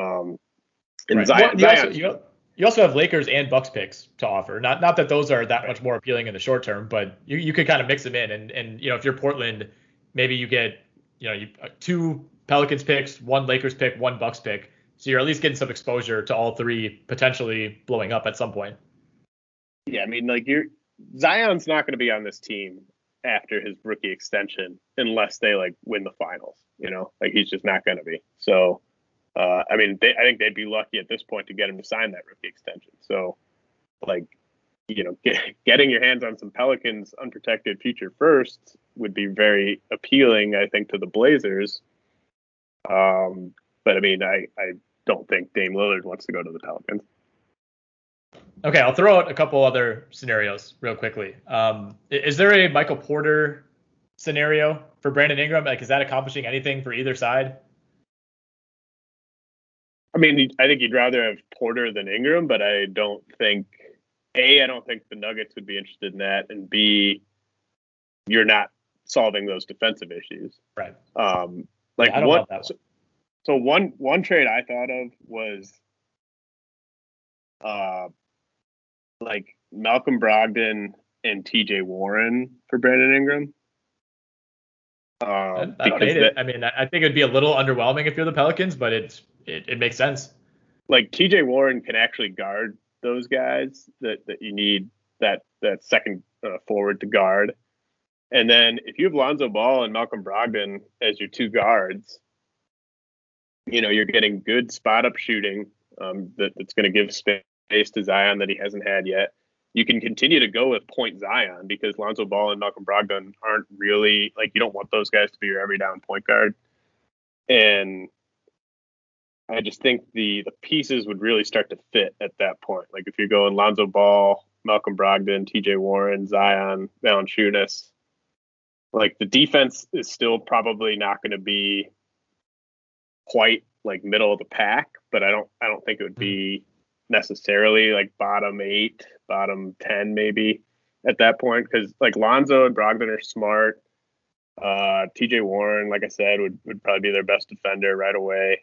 You also have Lakers and Bucks picks to offer. Not that those are that much more appealing in the short term, but you could kind of mix them in. And if you're Portland, maybe you get 2 Pelicans picks, 1 Lakers pick, 1 Bucks pick. So you're at least getting some exposure to all 3 potentially blowing up at some point. Yeah, I mean, like Zion's not going to be on this team after his rookie extension unless they like win the finals. Like he's just not going to be. So. I think they'd be lucky at this point to get him to sign that rookie extension. So, getting your hands on some Pelicans unprotected future firsts would be very appealing, I think, to the Blazers. But I mean, I don't think Dame Lillard wants to go to the Pelicans. Okay, I'll throw out a couple other scenarios real quickly. Is there a Michael Porter scenario for Brandon Ingram? Like, is that accomplishing anything for either side? I mean, I think you'd rather have Porter than Ingram, but I don't think the Nuggets would be interested in that, and B, you're not solving those defensive issues. Right. One trade I thought of was Malcolm Brogdon and TJ Warren for Brandon Ingram. I don't hate it. I mean, I think it'd be a little underwhelming if you're the Pelicans, but it makes sense. Like TJ Warren can actually guard those guys that you need that second forward to guard. And then if you have Lonzo Ball and Malcolm Brogdon as your 2 guards, you're getting good spot up shooting that's going to give space to Zion that he hasn't had yet. You can continue to go with point Zion because Lonzo Ball and Malcolm Brogdon aren't really you don't want those guys to be your every down point guard. And I just think the pieces would really start to fit at that point. Like if you're going Lonzo Ball, Malcolm Brogdon, TJ Warren, Zion, Valanciunas, the defense is still probably not going to be quite middle of the pack, but I don't think it would be necessarily bottom 8, bottom 10 maybe at that point, because Lonzo and Brogdon are smart. TJ Warren, like I said, would probably be their best defender right away.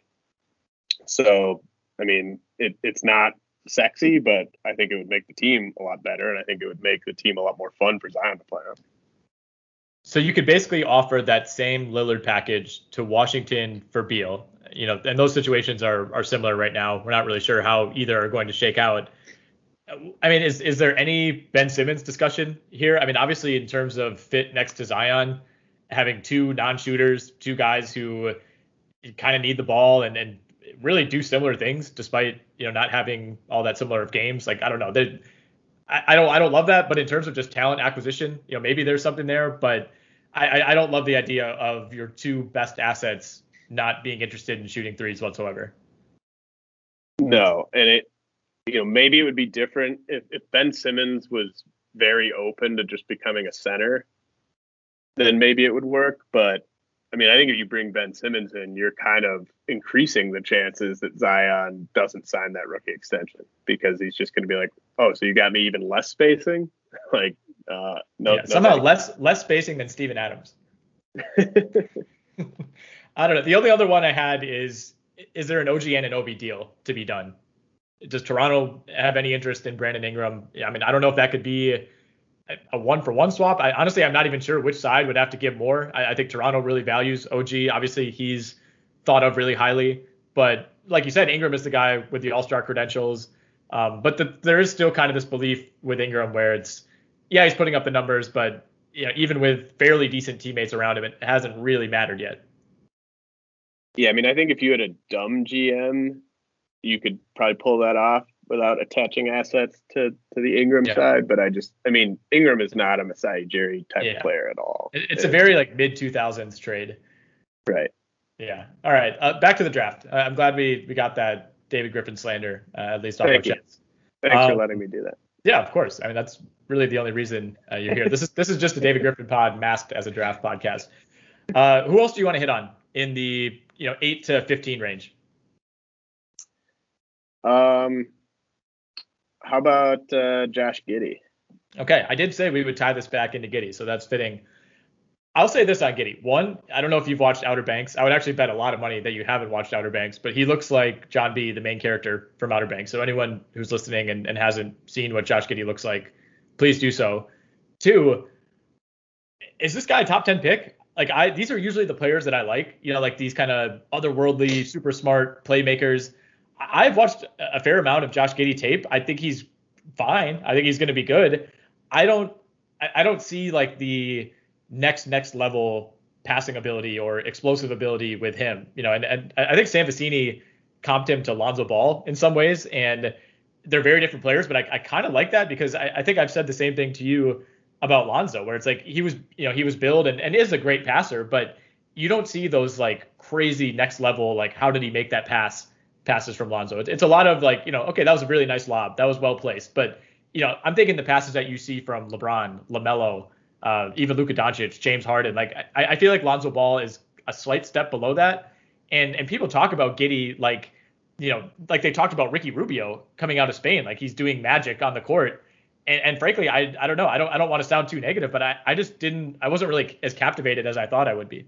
So, I mean, it's not sexy, but I think it would make the team a lot better, and I think it would make the team a lot more fun for Zion to play on. So you could basically offer that same Lillard package to Washington for Beal. And those situations are similar right now. We're not really sure how either are going to shake out. I mean, is there any Ben Simmons discussion here? I mean, obviously in terms of fit next to Zion, having 2 non-shooters, 2 guys who kind of need the ball and really do similar things despite not having all that similar of games. I don't know. I don't love that, but in terms of just talent acquisition, maybe there's something there. But I don't love the idea of your 2 best assets not being interested in shooting threes whatsoever. No, and maybe it would be different if Ben Simmons was very open to just becoming a center, then maybe it would work. But I mean, I think if you bring Ben Simmons in, you're kind of increasing the chances that Zion doesn't sign that rookie extension because he's just going to be like, oh, so you got me even less spacing? Somehow less spacing than Steven Adams. I don't know. The only other one I had is there an OG and an OB deal to be done? Does Toronto have any interest in Brandon Ingram? I mean, I don't know if that could be a 1-for-1 swap. I'm not even sure which side would have to give more. I think Toronto really values OG. Obviously, he's thought of really highly. But like you said, Ingram is the guy with the all-star credentials. But there is still kind of this belief with Ingram where he's putting up the numbers, but even with fairly decent teammates around him, it hasn't really mattered yet. Yeah, I mean, I think if you had a dumb GM, you could probably pull that off without attaching assets to the Ingram side. But Ingram is not a Masai Ujiri type of player at all. It's a very mid-2000s trade. Right. Yeah. All right. Back to the draft. I'm glad we got that David Griffin slander, at least off our chest. Thanks for letting me do that. Yeah, of course. I mean, that's really the only reason you're here. This is just a David Griffin pod masked as a draft podcast. Who else do you want to hit on in the 8 to 15 range? How about Josh Giddey? Okay, I did say we would tie this back into Giddey, so that's fitting. I'll say this on Giddey. One, I don't know if you've watched Outer Banks. I would actually bet a lot of money that you haven't watched Outer Banks, but he looks like John B., the main character from Outer Banks. So anyone who's listening and hasn't seen what Josh Giddey looks like, please do so. Two, is this guy a top 10 pick? Like these are usually the players that I like, like these kind of otherworldly, super smart playmakers. I've watched a fair amount of Josh Giddey tape. I think he's fine. I think he's going to be good. I don't see like the next level passing ability or explosive ability with him, and I think Sam Vecini comped him to Lonzo Ball in some ways, and they're very different players, but I kind of like that because I think I've said the same thing to you about Lonzo, where it's like he was billed and is a great passer, but you don't see those like crazy next level, like how did he make that passes from Lonzo. It's a lot of like, okay, that was a really nice lob. That was well placed. But, I'm thinking the passes that you see from LeBron, LaMelo, even Luka Doncic, James Harden, like I feel like Lonzo Ball is a slight step below that. And people talk about Giddey like they talked about Ricky Rubio coming out of Spain, like he's doing magic on the court. And frankly, I don't know. I don't want to sound too negative, but I wasn't really as captivated as I thought I would be.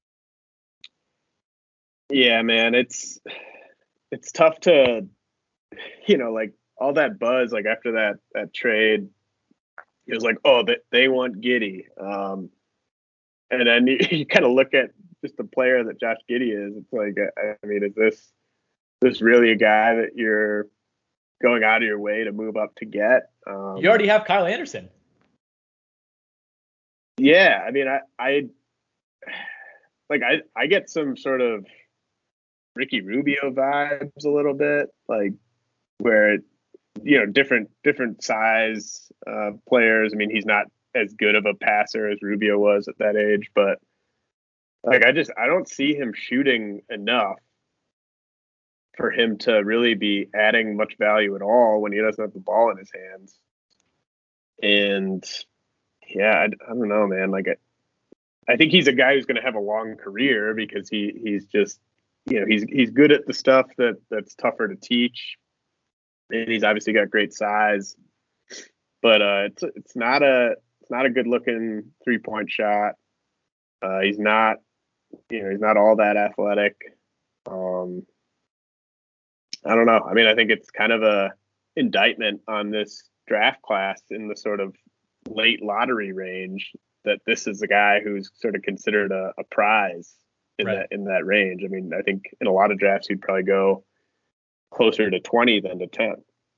Yeah, man, it's tough to, like all that buzz, like after that trade, it was like, oh, they want Giddey. And then you kind of look at just the player that Josh Giddey is. It's like, I mean, is this really a guy that you're going out of your way to move up to get? You already have Kyle Anderson. Yeah, I mean, I get some sort of Ricky Rubio vibes a little bit, like where different size players. I mean, he's not as good of a passer as Rubio was at that age, but like I don't see him shooting enough for him to really be adding much value at all when he doesn't have the ball in his hands. And yeah, I don't know, man. Like I think he's a guy who's going to have a long career because he's just, he's good at the stuff that's tougher to teach, and he's obviously got great size. But it's not a good looking 3-point shot. He's not all that athletic. I don't know. I mean, I think it's kind of a indictment on this draft class in the sort of late lottery range that this is a guy who's sort of considered a prize in that range. I mean, I think in a lot of drafts he'd probably go closer to 20 than to 10.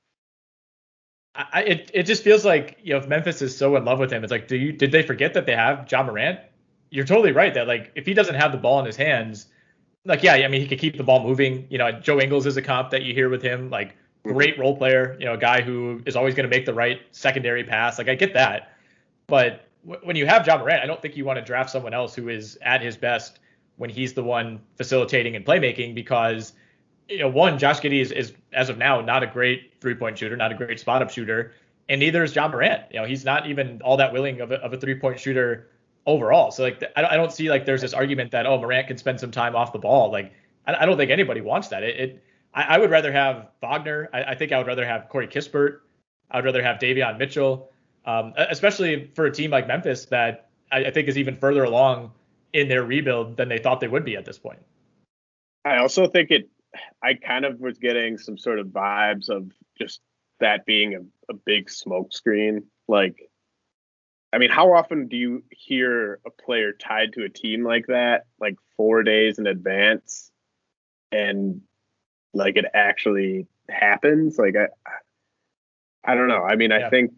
It just feels like, if Memphis is so in love with him, it's like, did they forget that they have Ja Morant? You're totally right that like if he doesn't have the ball in his hands, like, yeah, I mean, he could keep the ball moving. Joe Ingles is a comp that you hear with him, like great role player, a guy who is always going to make the right secondary pass. Like I get that. But when you have Ja Morant, I don't think you want to draft someone else who is at his best when he's the one facilitating and playmaking because, one, Josh Giddey is as of now not a great 3-point shooter, not a great spot up shooter, and neither is Ja Morant. He's not even all that willing of a 3-point shooter overall. So like I don't see like there's this argument that Morant can spend some time off the ball. Like I don't think anybody wants that. I would rather have Wagner. I think I would rather have Corey Kispert. I would rather have Davion Mitchell, especially for a team like Memphis that I think is even further along in their rebuild than they thought they would be at this point. I also think I kind of was getting some sort of vibes of just that being a big smoke screen. Like, I mean, how often do you hear a player tied to a team like that, like 4 days in advance, and like it actually happens? Like, I don't know. I mean, I think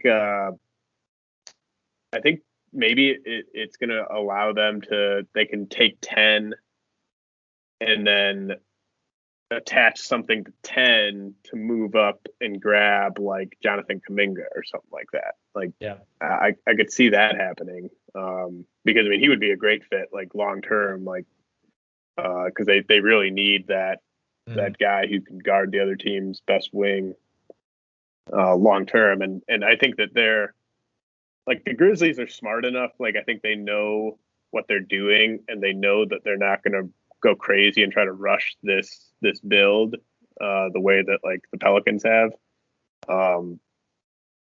maybe it's going to allow them they can take 10 and then attach something to 10 to move up and grab like Jonathan Kuminga or something like that. Like, yeah, I could see that happening because I mean he would be a great fit like long term, like because they really need that guy who can guard the other team's best wing long term, and I think that they're like the Grizzlies are smart enough. Like I think they know what they're doing, and they know that they're not going to go crazy and try to rush this build the way that like the Pelicans have.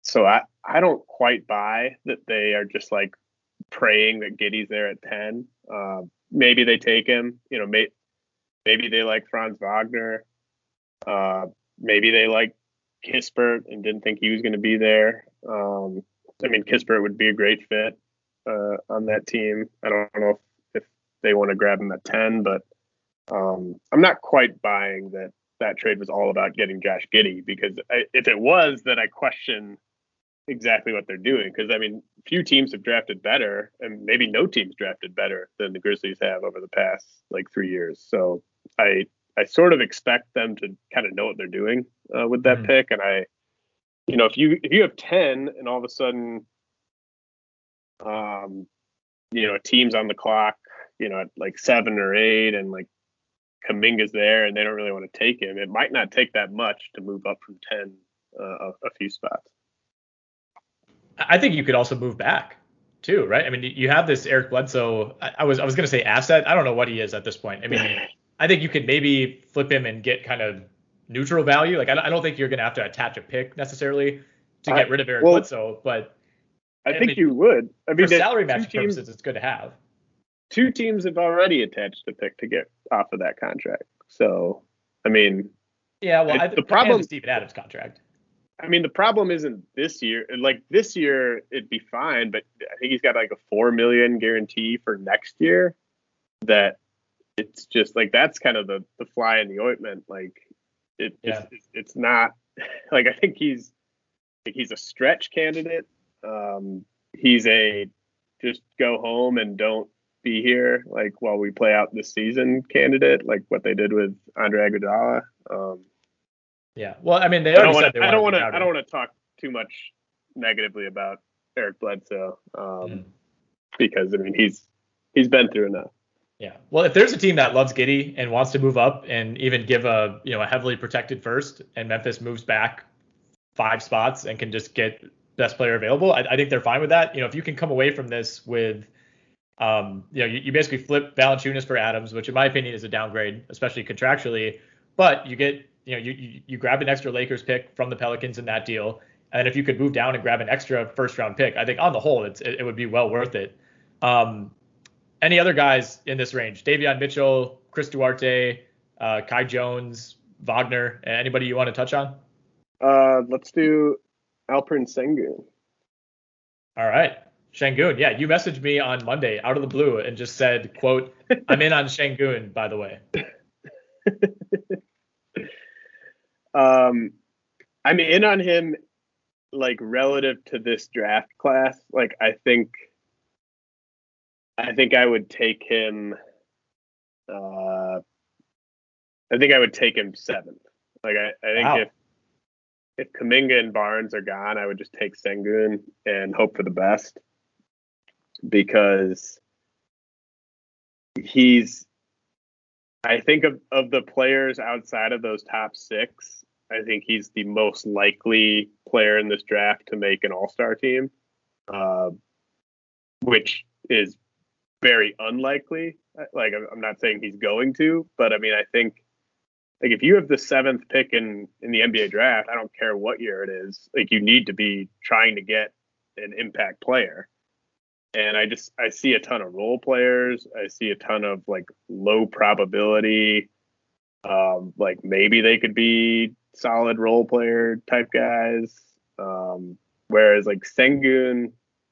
So I don't quite buy that they are just like praying that Giddey's there at 10. Maybe they take him, maybe they like Franz Wagner. Maybe they like Kispert and didn't think he was going to be there. Kispert would be a great fit on that team. I don't know if they want to grab him at 10, but I'm not quite buying that trade was all about getting Josh Giddey, because if it was, then I question exactly what they're doing. Because few teams have drafted better, and maybe no team's drafted better than the Grizzlies have over the past 3 years. So I sort of expect them to kind of know what they're doing with that pick. And if you have 10 and all of a sudden, a team's on the clock, at like 7 or 8, and like Kuminga's there and they don't really want to take him, it might not take that much to move up from 10 a few spots. I think you could also move back too, right? You have this Eric Bledsoe. I was going to say asset. I don't know what he is at this point. I think you could maybe flip him and get kind of neutral value. Like, I don't think you're going to have to attach a pick necessarily to get rid of Eric Bledsoe, but I think you would. For salary match purposes, it's good to have. 2 teams have already attached a pick to get off of that contract. So, yeah, well, the problem is Steven Adams' contract. The problem isn't this year. Like this year, it'd be fine, but I think he's got like a $4 million guarantee for next year. That it's just like that's kind of the fly in the ointment. Like it's not like I think he's a stretch candidate. He's a just go home and don't be here like while we play out this season candidate, like what they did with Andre Iguodala. Yeah. Well, I don't want to talk too much negatively about Eric Bledsoe because he's been through enough. Yeah. Well, if there's a team that loves Giddey and wants to move up and even give a heavily protected first, and Memphis moves back 5 spots and can just get best player available, I think they're fine with that. If you can come away from this with you basically flip Valanciunas for Adams, which in my opinion is a downgrade, especially contractually, but you get you grab an extra Lakers pick from the Pelicans in that deal, and if you could move down and grab an extra first round pick, I think on the whole it would be well worth it. Any other guys in this range? Davion Mitchell, Chris Duarte, Kai Jones, Wagner, anybody you want to touch on? Let's do Alperen Sengun. All right. Sengun. Yeah, you messaged me on Monday out of the blue and just said, quote, I'm in on Sengun, by the way. I'm in on him, like, relative to this draft class. Like, I think I would take him. I think I would take him 7th. Like, I think if Kuminga and Barnes are gone, I would just take Sengun and hope for the best, because I think of the players outside of those top 6, I think he's the most likely player in this draft to make an all-star team, which is very unlikely. Like, I'm not saying he's going to, but I think like if you have the 7th pick in the NBA draft, I don't care what year it is, like you need to be trying to get an impact player. And I see a ton of role players. I see a ton of like low probability, like maybe they could be solid role player type guys. Whereas like Sengun,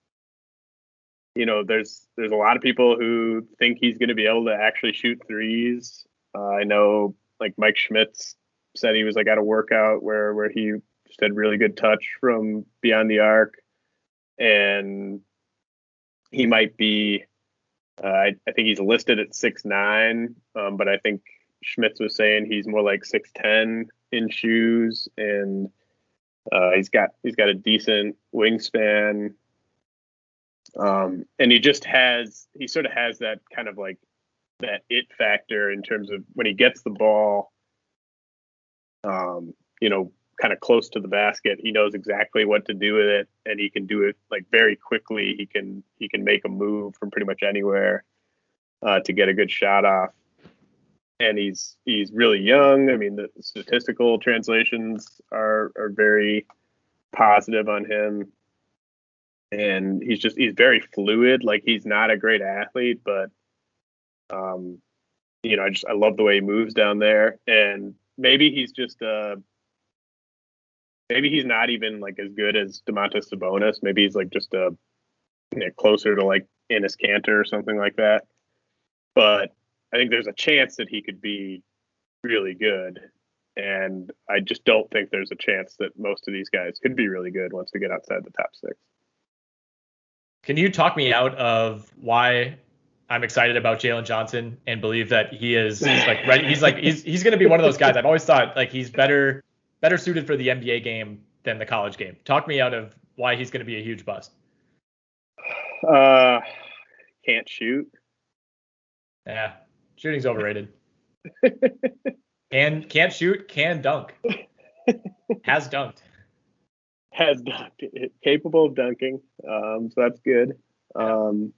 there's a lot of people who think he's going to be able to actually shoot threes. I know like Mike Schmitz said he was like at a workout where he just had really good touch from beyond the arc, and he might be, I think he's listed at 6'9", but I think Schmitz was saying he's more like 6'10" in shoes, and he's got a decent wingspan, and he sort of has that kind of like that it factor in terms of when he gets the ball, kind of close to the basket, he knows exactly what to do with it, and he can do it like very quickly. He can make a move from pretty much anywhere to get a good shot off. And he's really young. The statistical translations are very positive on him. And he's very fluid. Like, he's not a great athlete, but, I love the way he moves down there. And maybe he's just, maybe he's not even like as good as Domantas Sabonis. Maybe he's like just closer to like Enes Kanter or something like that. But I think there's a chance that he could be really good. And I just don't think there's a chance that most of these guys could be really good once they get outside the top 6. Can you talk me out of why I'm excited about Jalen Johnson and believe that he is like ready? He's going to be one of those guys. I've always thought like he's better suited for the NBA game than the college game. Talk me out of why he's going to be a huge bust. Can't shoot. Yeah, shooting's overrated. Can't shoot, can dunk. Has dunked. Has dunked. Capable of dunking. So that's good. I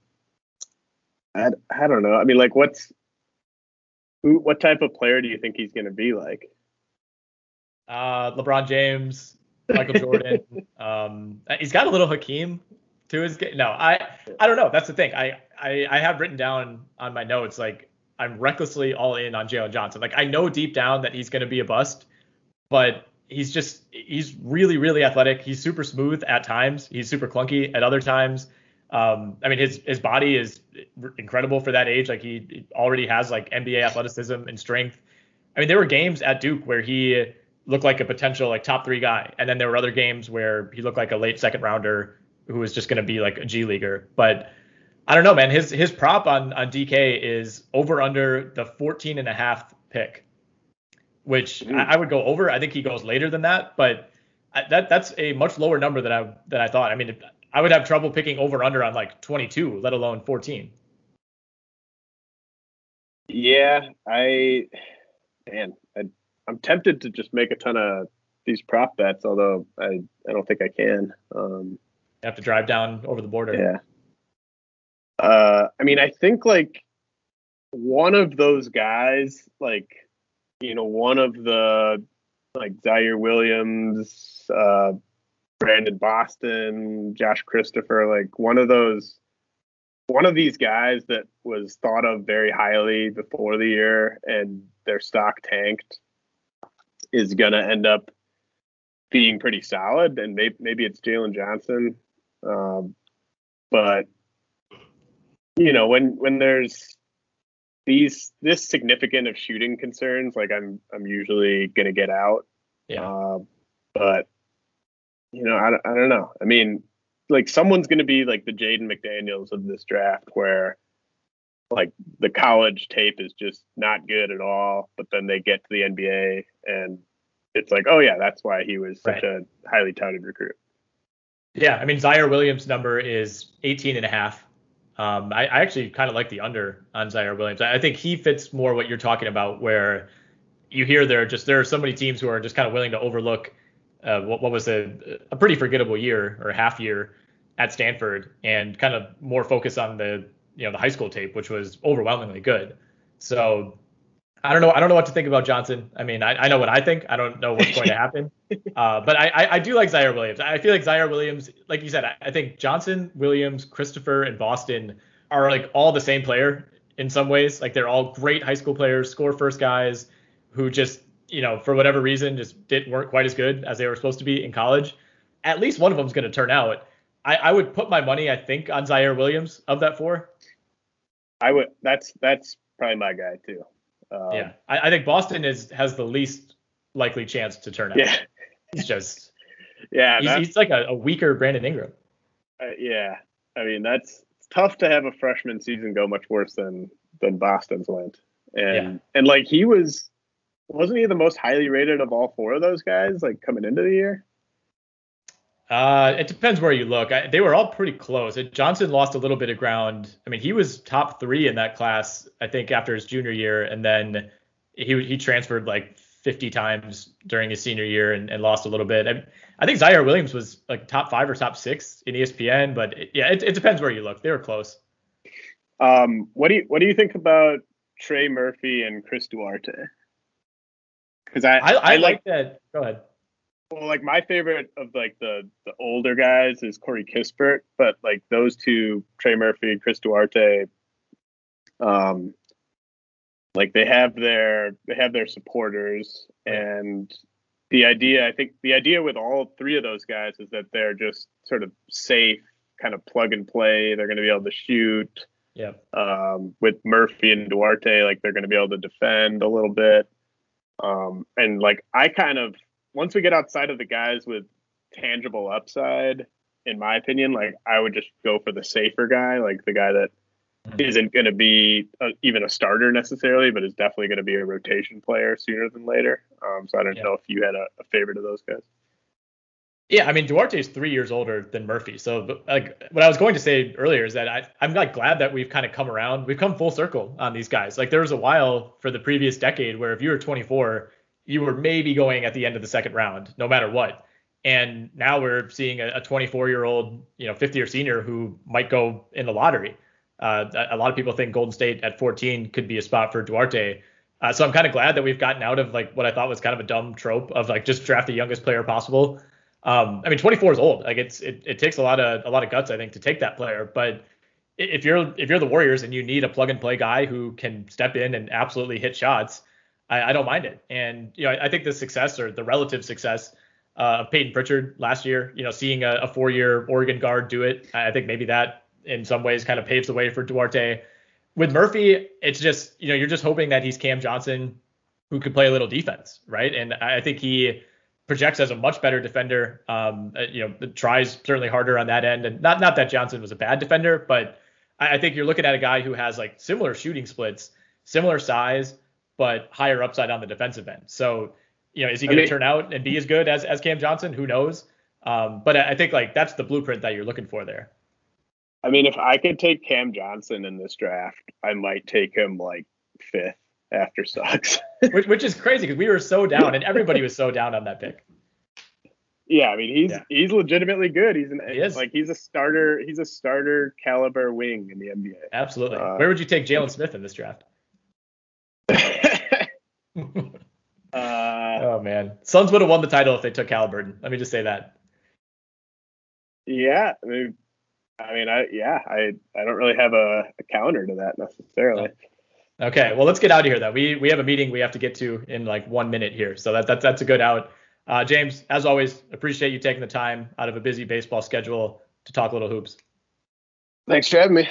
don't know. I mean, like, what type of player do you think he's going to be like? LeBron James, Michael Jordan. He's got a little Hakeem to his game. No, I don't know. That's the thing. I have written down on my notes, like, I'm recklessly all in on Jalen Johnson. Like, I know deep down that he's going to be a bust, but he's really, really athletic. He's super smooth at times. He's super clunky at other times. I mean, his body is incredible for that age. Like, he already has like NBA athleticism and strength. I mean, there were games at Duke where he looked like a potential like top 3 guy. And then there were other games where he looked like a late second rounder who was just going to be like a G leaguer. But I don't know, man. His prop on DK is over under the 14.5 pick, which I would go over. I think he goes later than that, but that's a much lower number than I thought. I mean, I would have trouble picking over under on like 22, let alone 14. Yeah, I'm tempted to just make a ton of these prop bets, although I don't think I can. You have to drive down over the border. Yeah. I mean, I think like one of those guys, like, one of the like Zaire Williams, Brandon Boston, Josh Christopher, like one of these guys that was thought of very highly before the year and their stock tanked is going to end up being pretty solid. And maybe it's Jalen Johnson. But when there's this significant of shooting concerns, like I'm usually going to get out. Yeah. But I don't know. I mean, like, someone's going to be like the Jaden McDaniels of this draft, where like the college tape is just not good at all, but then they get to the NBA and it's like, oh yeah, that's why he was such a highly touted recruit. Yeah. I mean, Zaire Williams' number is 18.5. I actually kind of like the under on Zaire Williams. I think he fits more what you're talking about, where you hear there are so many teams who are just kind of willing to overlook what was a pretty forgettable year or half year at Stanford and kind of more focus on the high school tape, which was overwhelmingly good. So I don't know what to think about Johnson. I mean, I know what I think. I don't know what's going to happen. But I do like Zaire Williams. I feel like Zaire Williams, like you said, I think Johnson, Williams, Christopher, and Boston are like all the same player in some ways. Like, they're all great high school players, score first guys who just, for whatever reason, just weren't quite as good as they were supposed to be in college. At least one of them is going to turn out. I would put my money, I think, on Zaire Williams of that 4. I would. That's probably my guy too. Yeah, I think Boston has the least likely chance to turn out. Yeah, he's just he's like a weaker Brandon Ingram. Yeah, I mean, it's tough to have a freshman season go much worse than Boston's went, and like wasn't he the most highly rated of all 4 of those guys, like, coming into the year? It depends where you look. They were all pretty close. Johnson lost a little bit of ground. I mean, he was top 3 in that class, I think, after his junior year, and then he transferred like 50 times during his senior year and lost a little bit. I think Zaire Williams was like top 5 or top 6 in ESPN, but it depends where you look. They were close. What do you think about Trey Murphy and Chris Duarte? Because I like that. Go ahead. Well, like my favorite of like the older guys is Corey Kispert, but like those two, Trey Murphy, Chris Duarte, like they have their supporters, and I think the idea with all three of those guys is that they're just sort of safe, kind of plug and play. They're going to be able to shoot. Yeah. With Murphy and Duarte, like they're going to be able to defend a little bit. And like I kind of, once we get outside of the guys with tangible upside, in my opinion, like I would just go for the safer guy, like the guy that isn't going to be even a starter necessarily, but is definitely going to be a rotation player sooner than later. So I don't know if you had a favorite of those guys. Yeah, I mean, Duarte is 3 years older than Murphy. So like what I was going to say earlier is that I'm like glad that we've kind of come around. We've come full circle on these guys. Like there was a while for the previous decade where if you were 24, you were maybe going at the end of the second round, no matter what. And now we're seeing a 24-year-old, fifth-year senior who might go in the lottery. A lot of people think Golden State at 14 could be a spot for Duarte. So I'm kind of glad that we've gotten out of like what I thought was kind of a dumb trope of like just draft the youngest player possible. I mean, 24 is old. Like it takes a lot of guts, I think, to take that player. But if you're the Warriors and you need a plug and play guy who can step in and absolutely hit shots, I don't mind it. And I think the success or the relative success of Peyton Pritchard last year, seeing a 4-year Oregon guard do it, I think maybe that in some ways kind of paves the way for Duarte. With Murphy, it's just you're just hoping that he's Cam Johnson who could play a little defense, right? And I think he projects as a much better defender. Tries certainly harder on that end, and not that Johnson was a bad defender, but I think you're looking at a guy who has like similar shooting splits, similar size, but higher upside on the defensive end. So, is he going to turn out and be as good as Cam Johnson? Who knows? But I think like that's the blueprint that you're looking for there. I mean, if I could take Cam Johnson in this draft, I might take him like 5th after Suggs. which is crazy because we were so down and everybody was so down on that pick. Yeah, I mean he's legitimately good. He's a starter caliber wing in the NBA. Absolutely. Where would you take Jalen Smith in this draft? Oh man, Suns would have won the title if they took Halliburton. Let me just say that. Yeah, I don't really have a counter to that necessarily. Oh. Okay, well let's get out of here though. We have a meeting we have to get to in like 1 minute here, so that's a good out. James, as always, appreciate you taking the time out of a busy baseball schedule to talk a little hoops. Thanks for having me.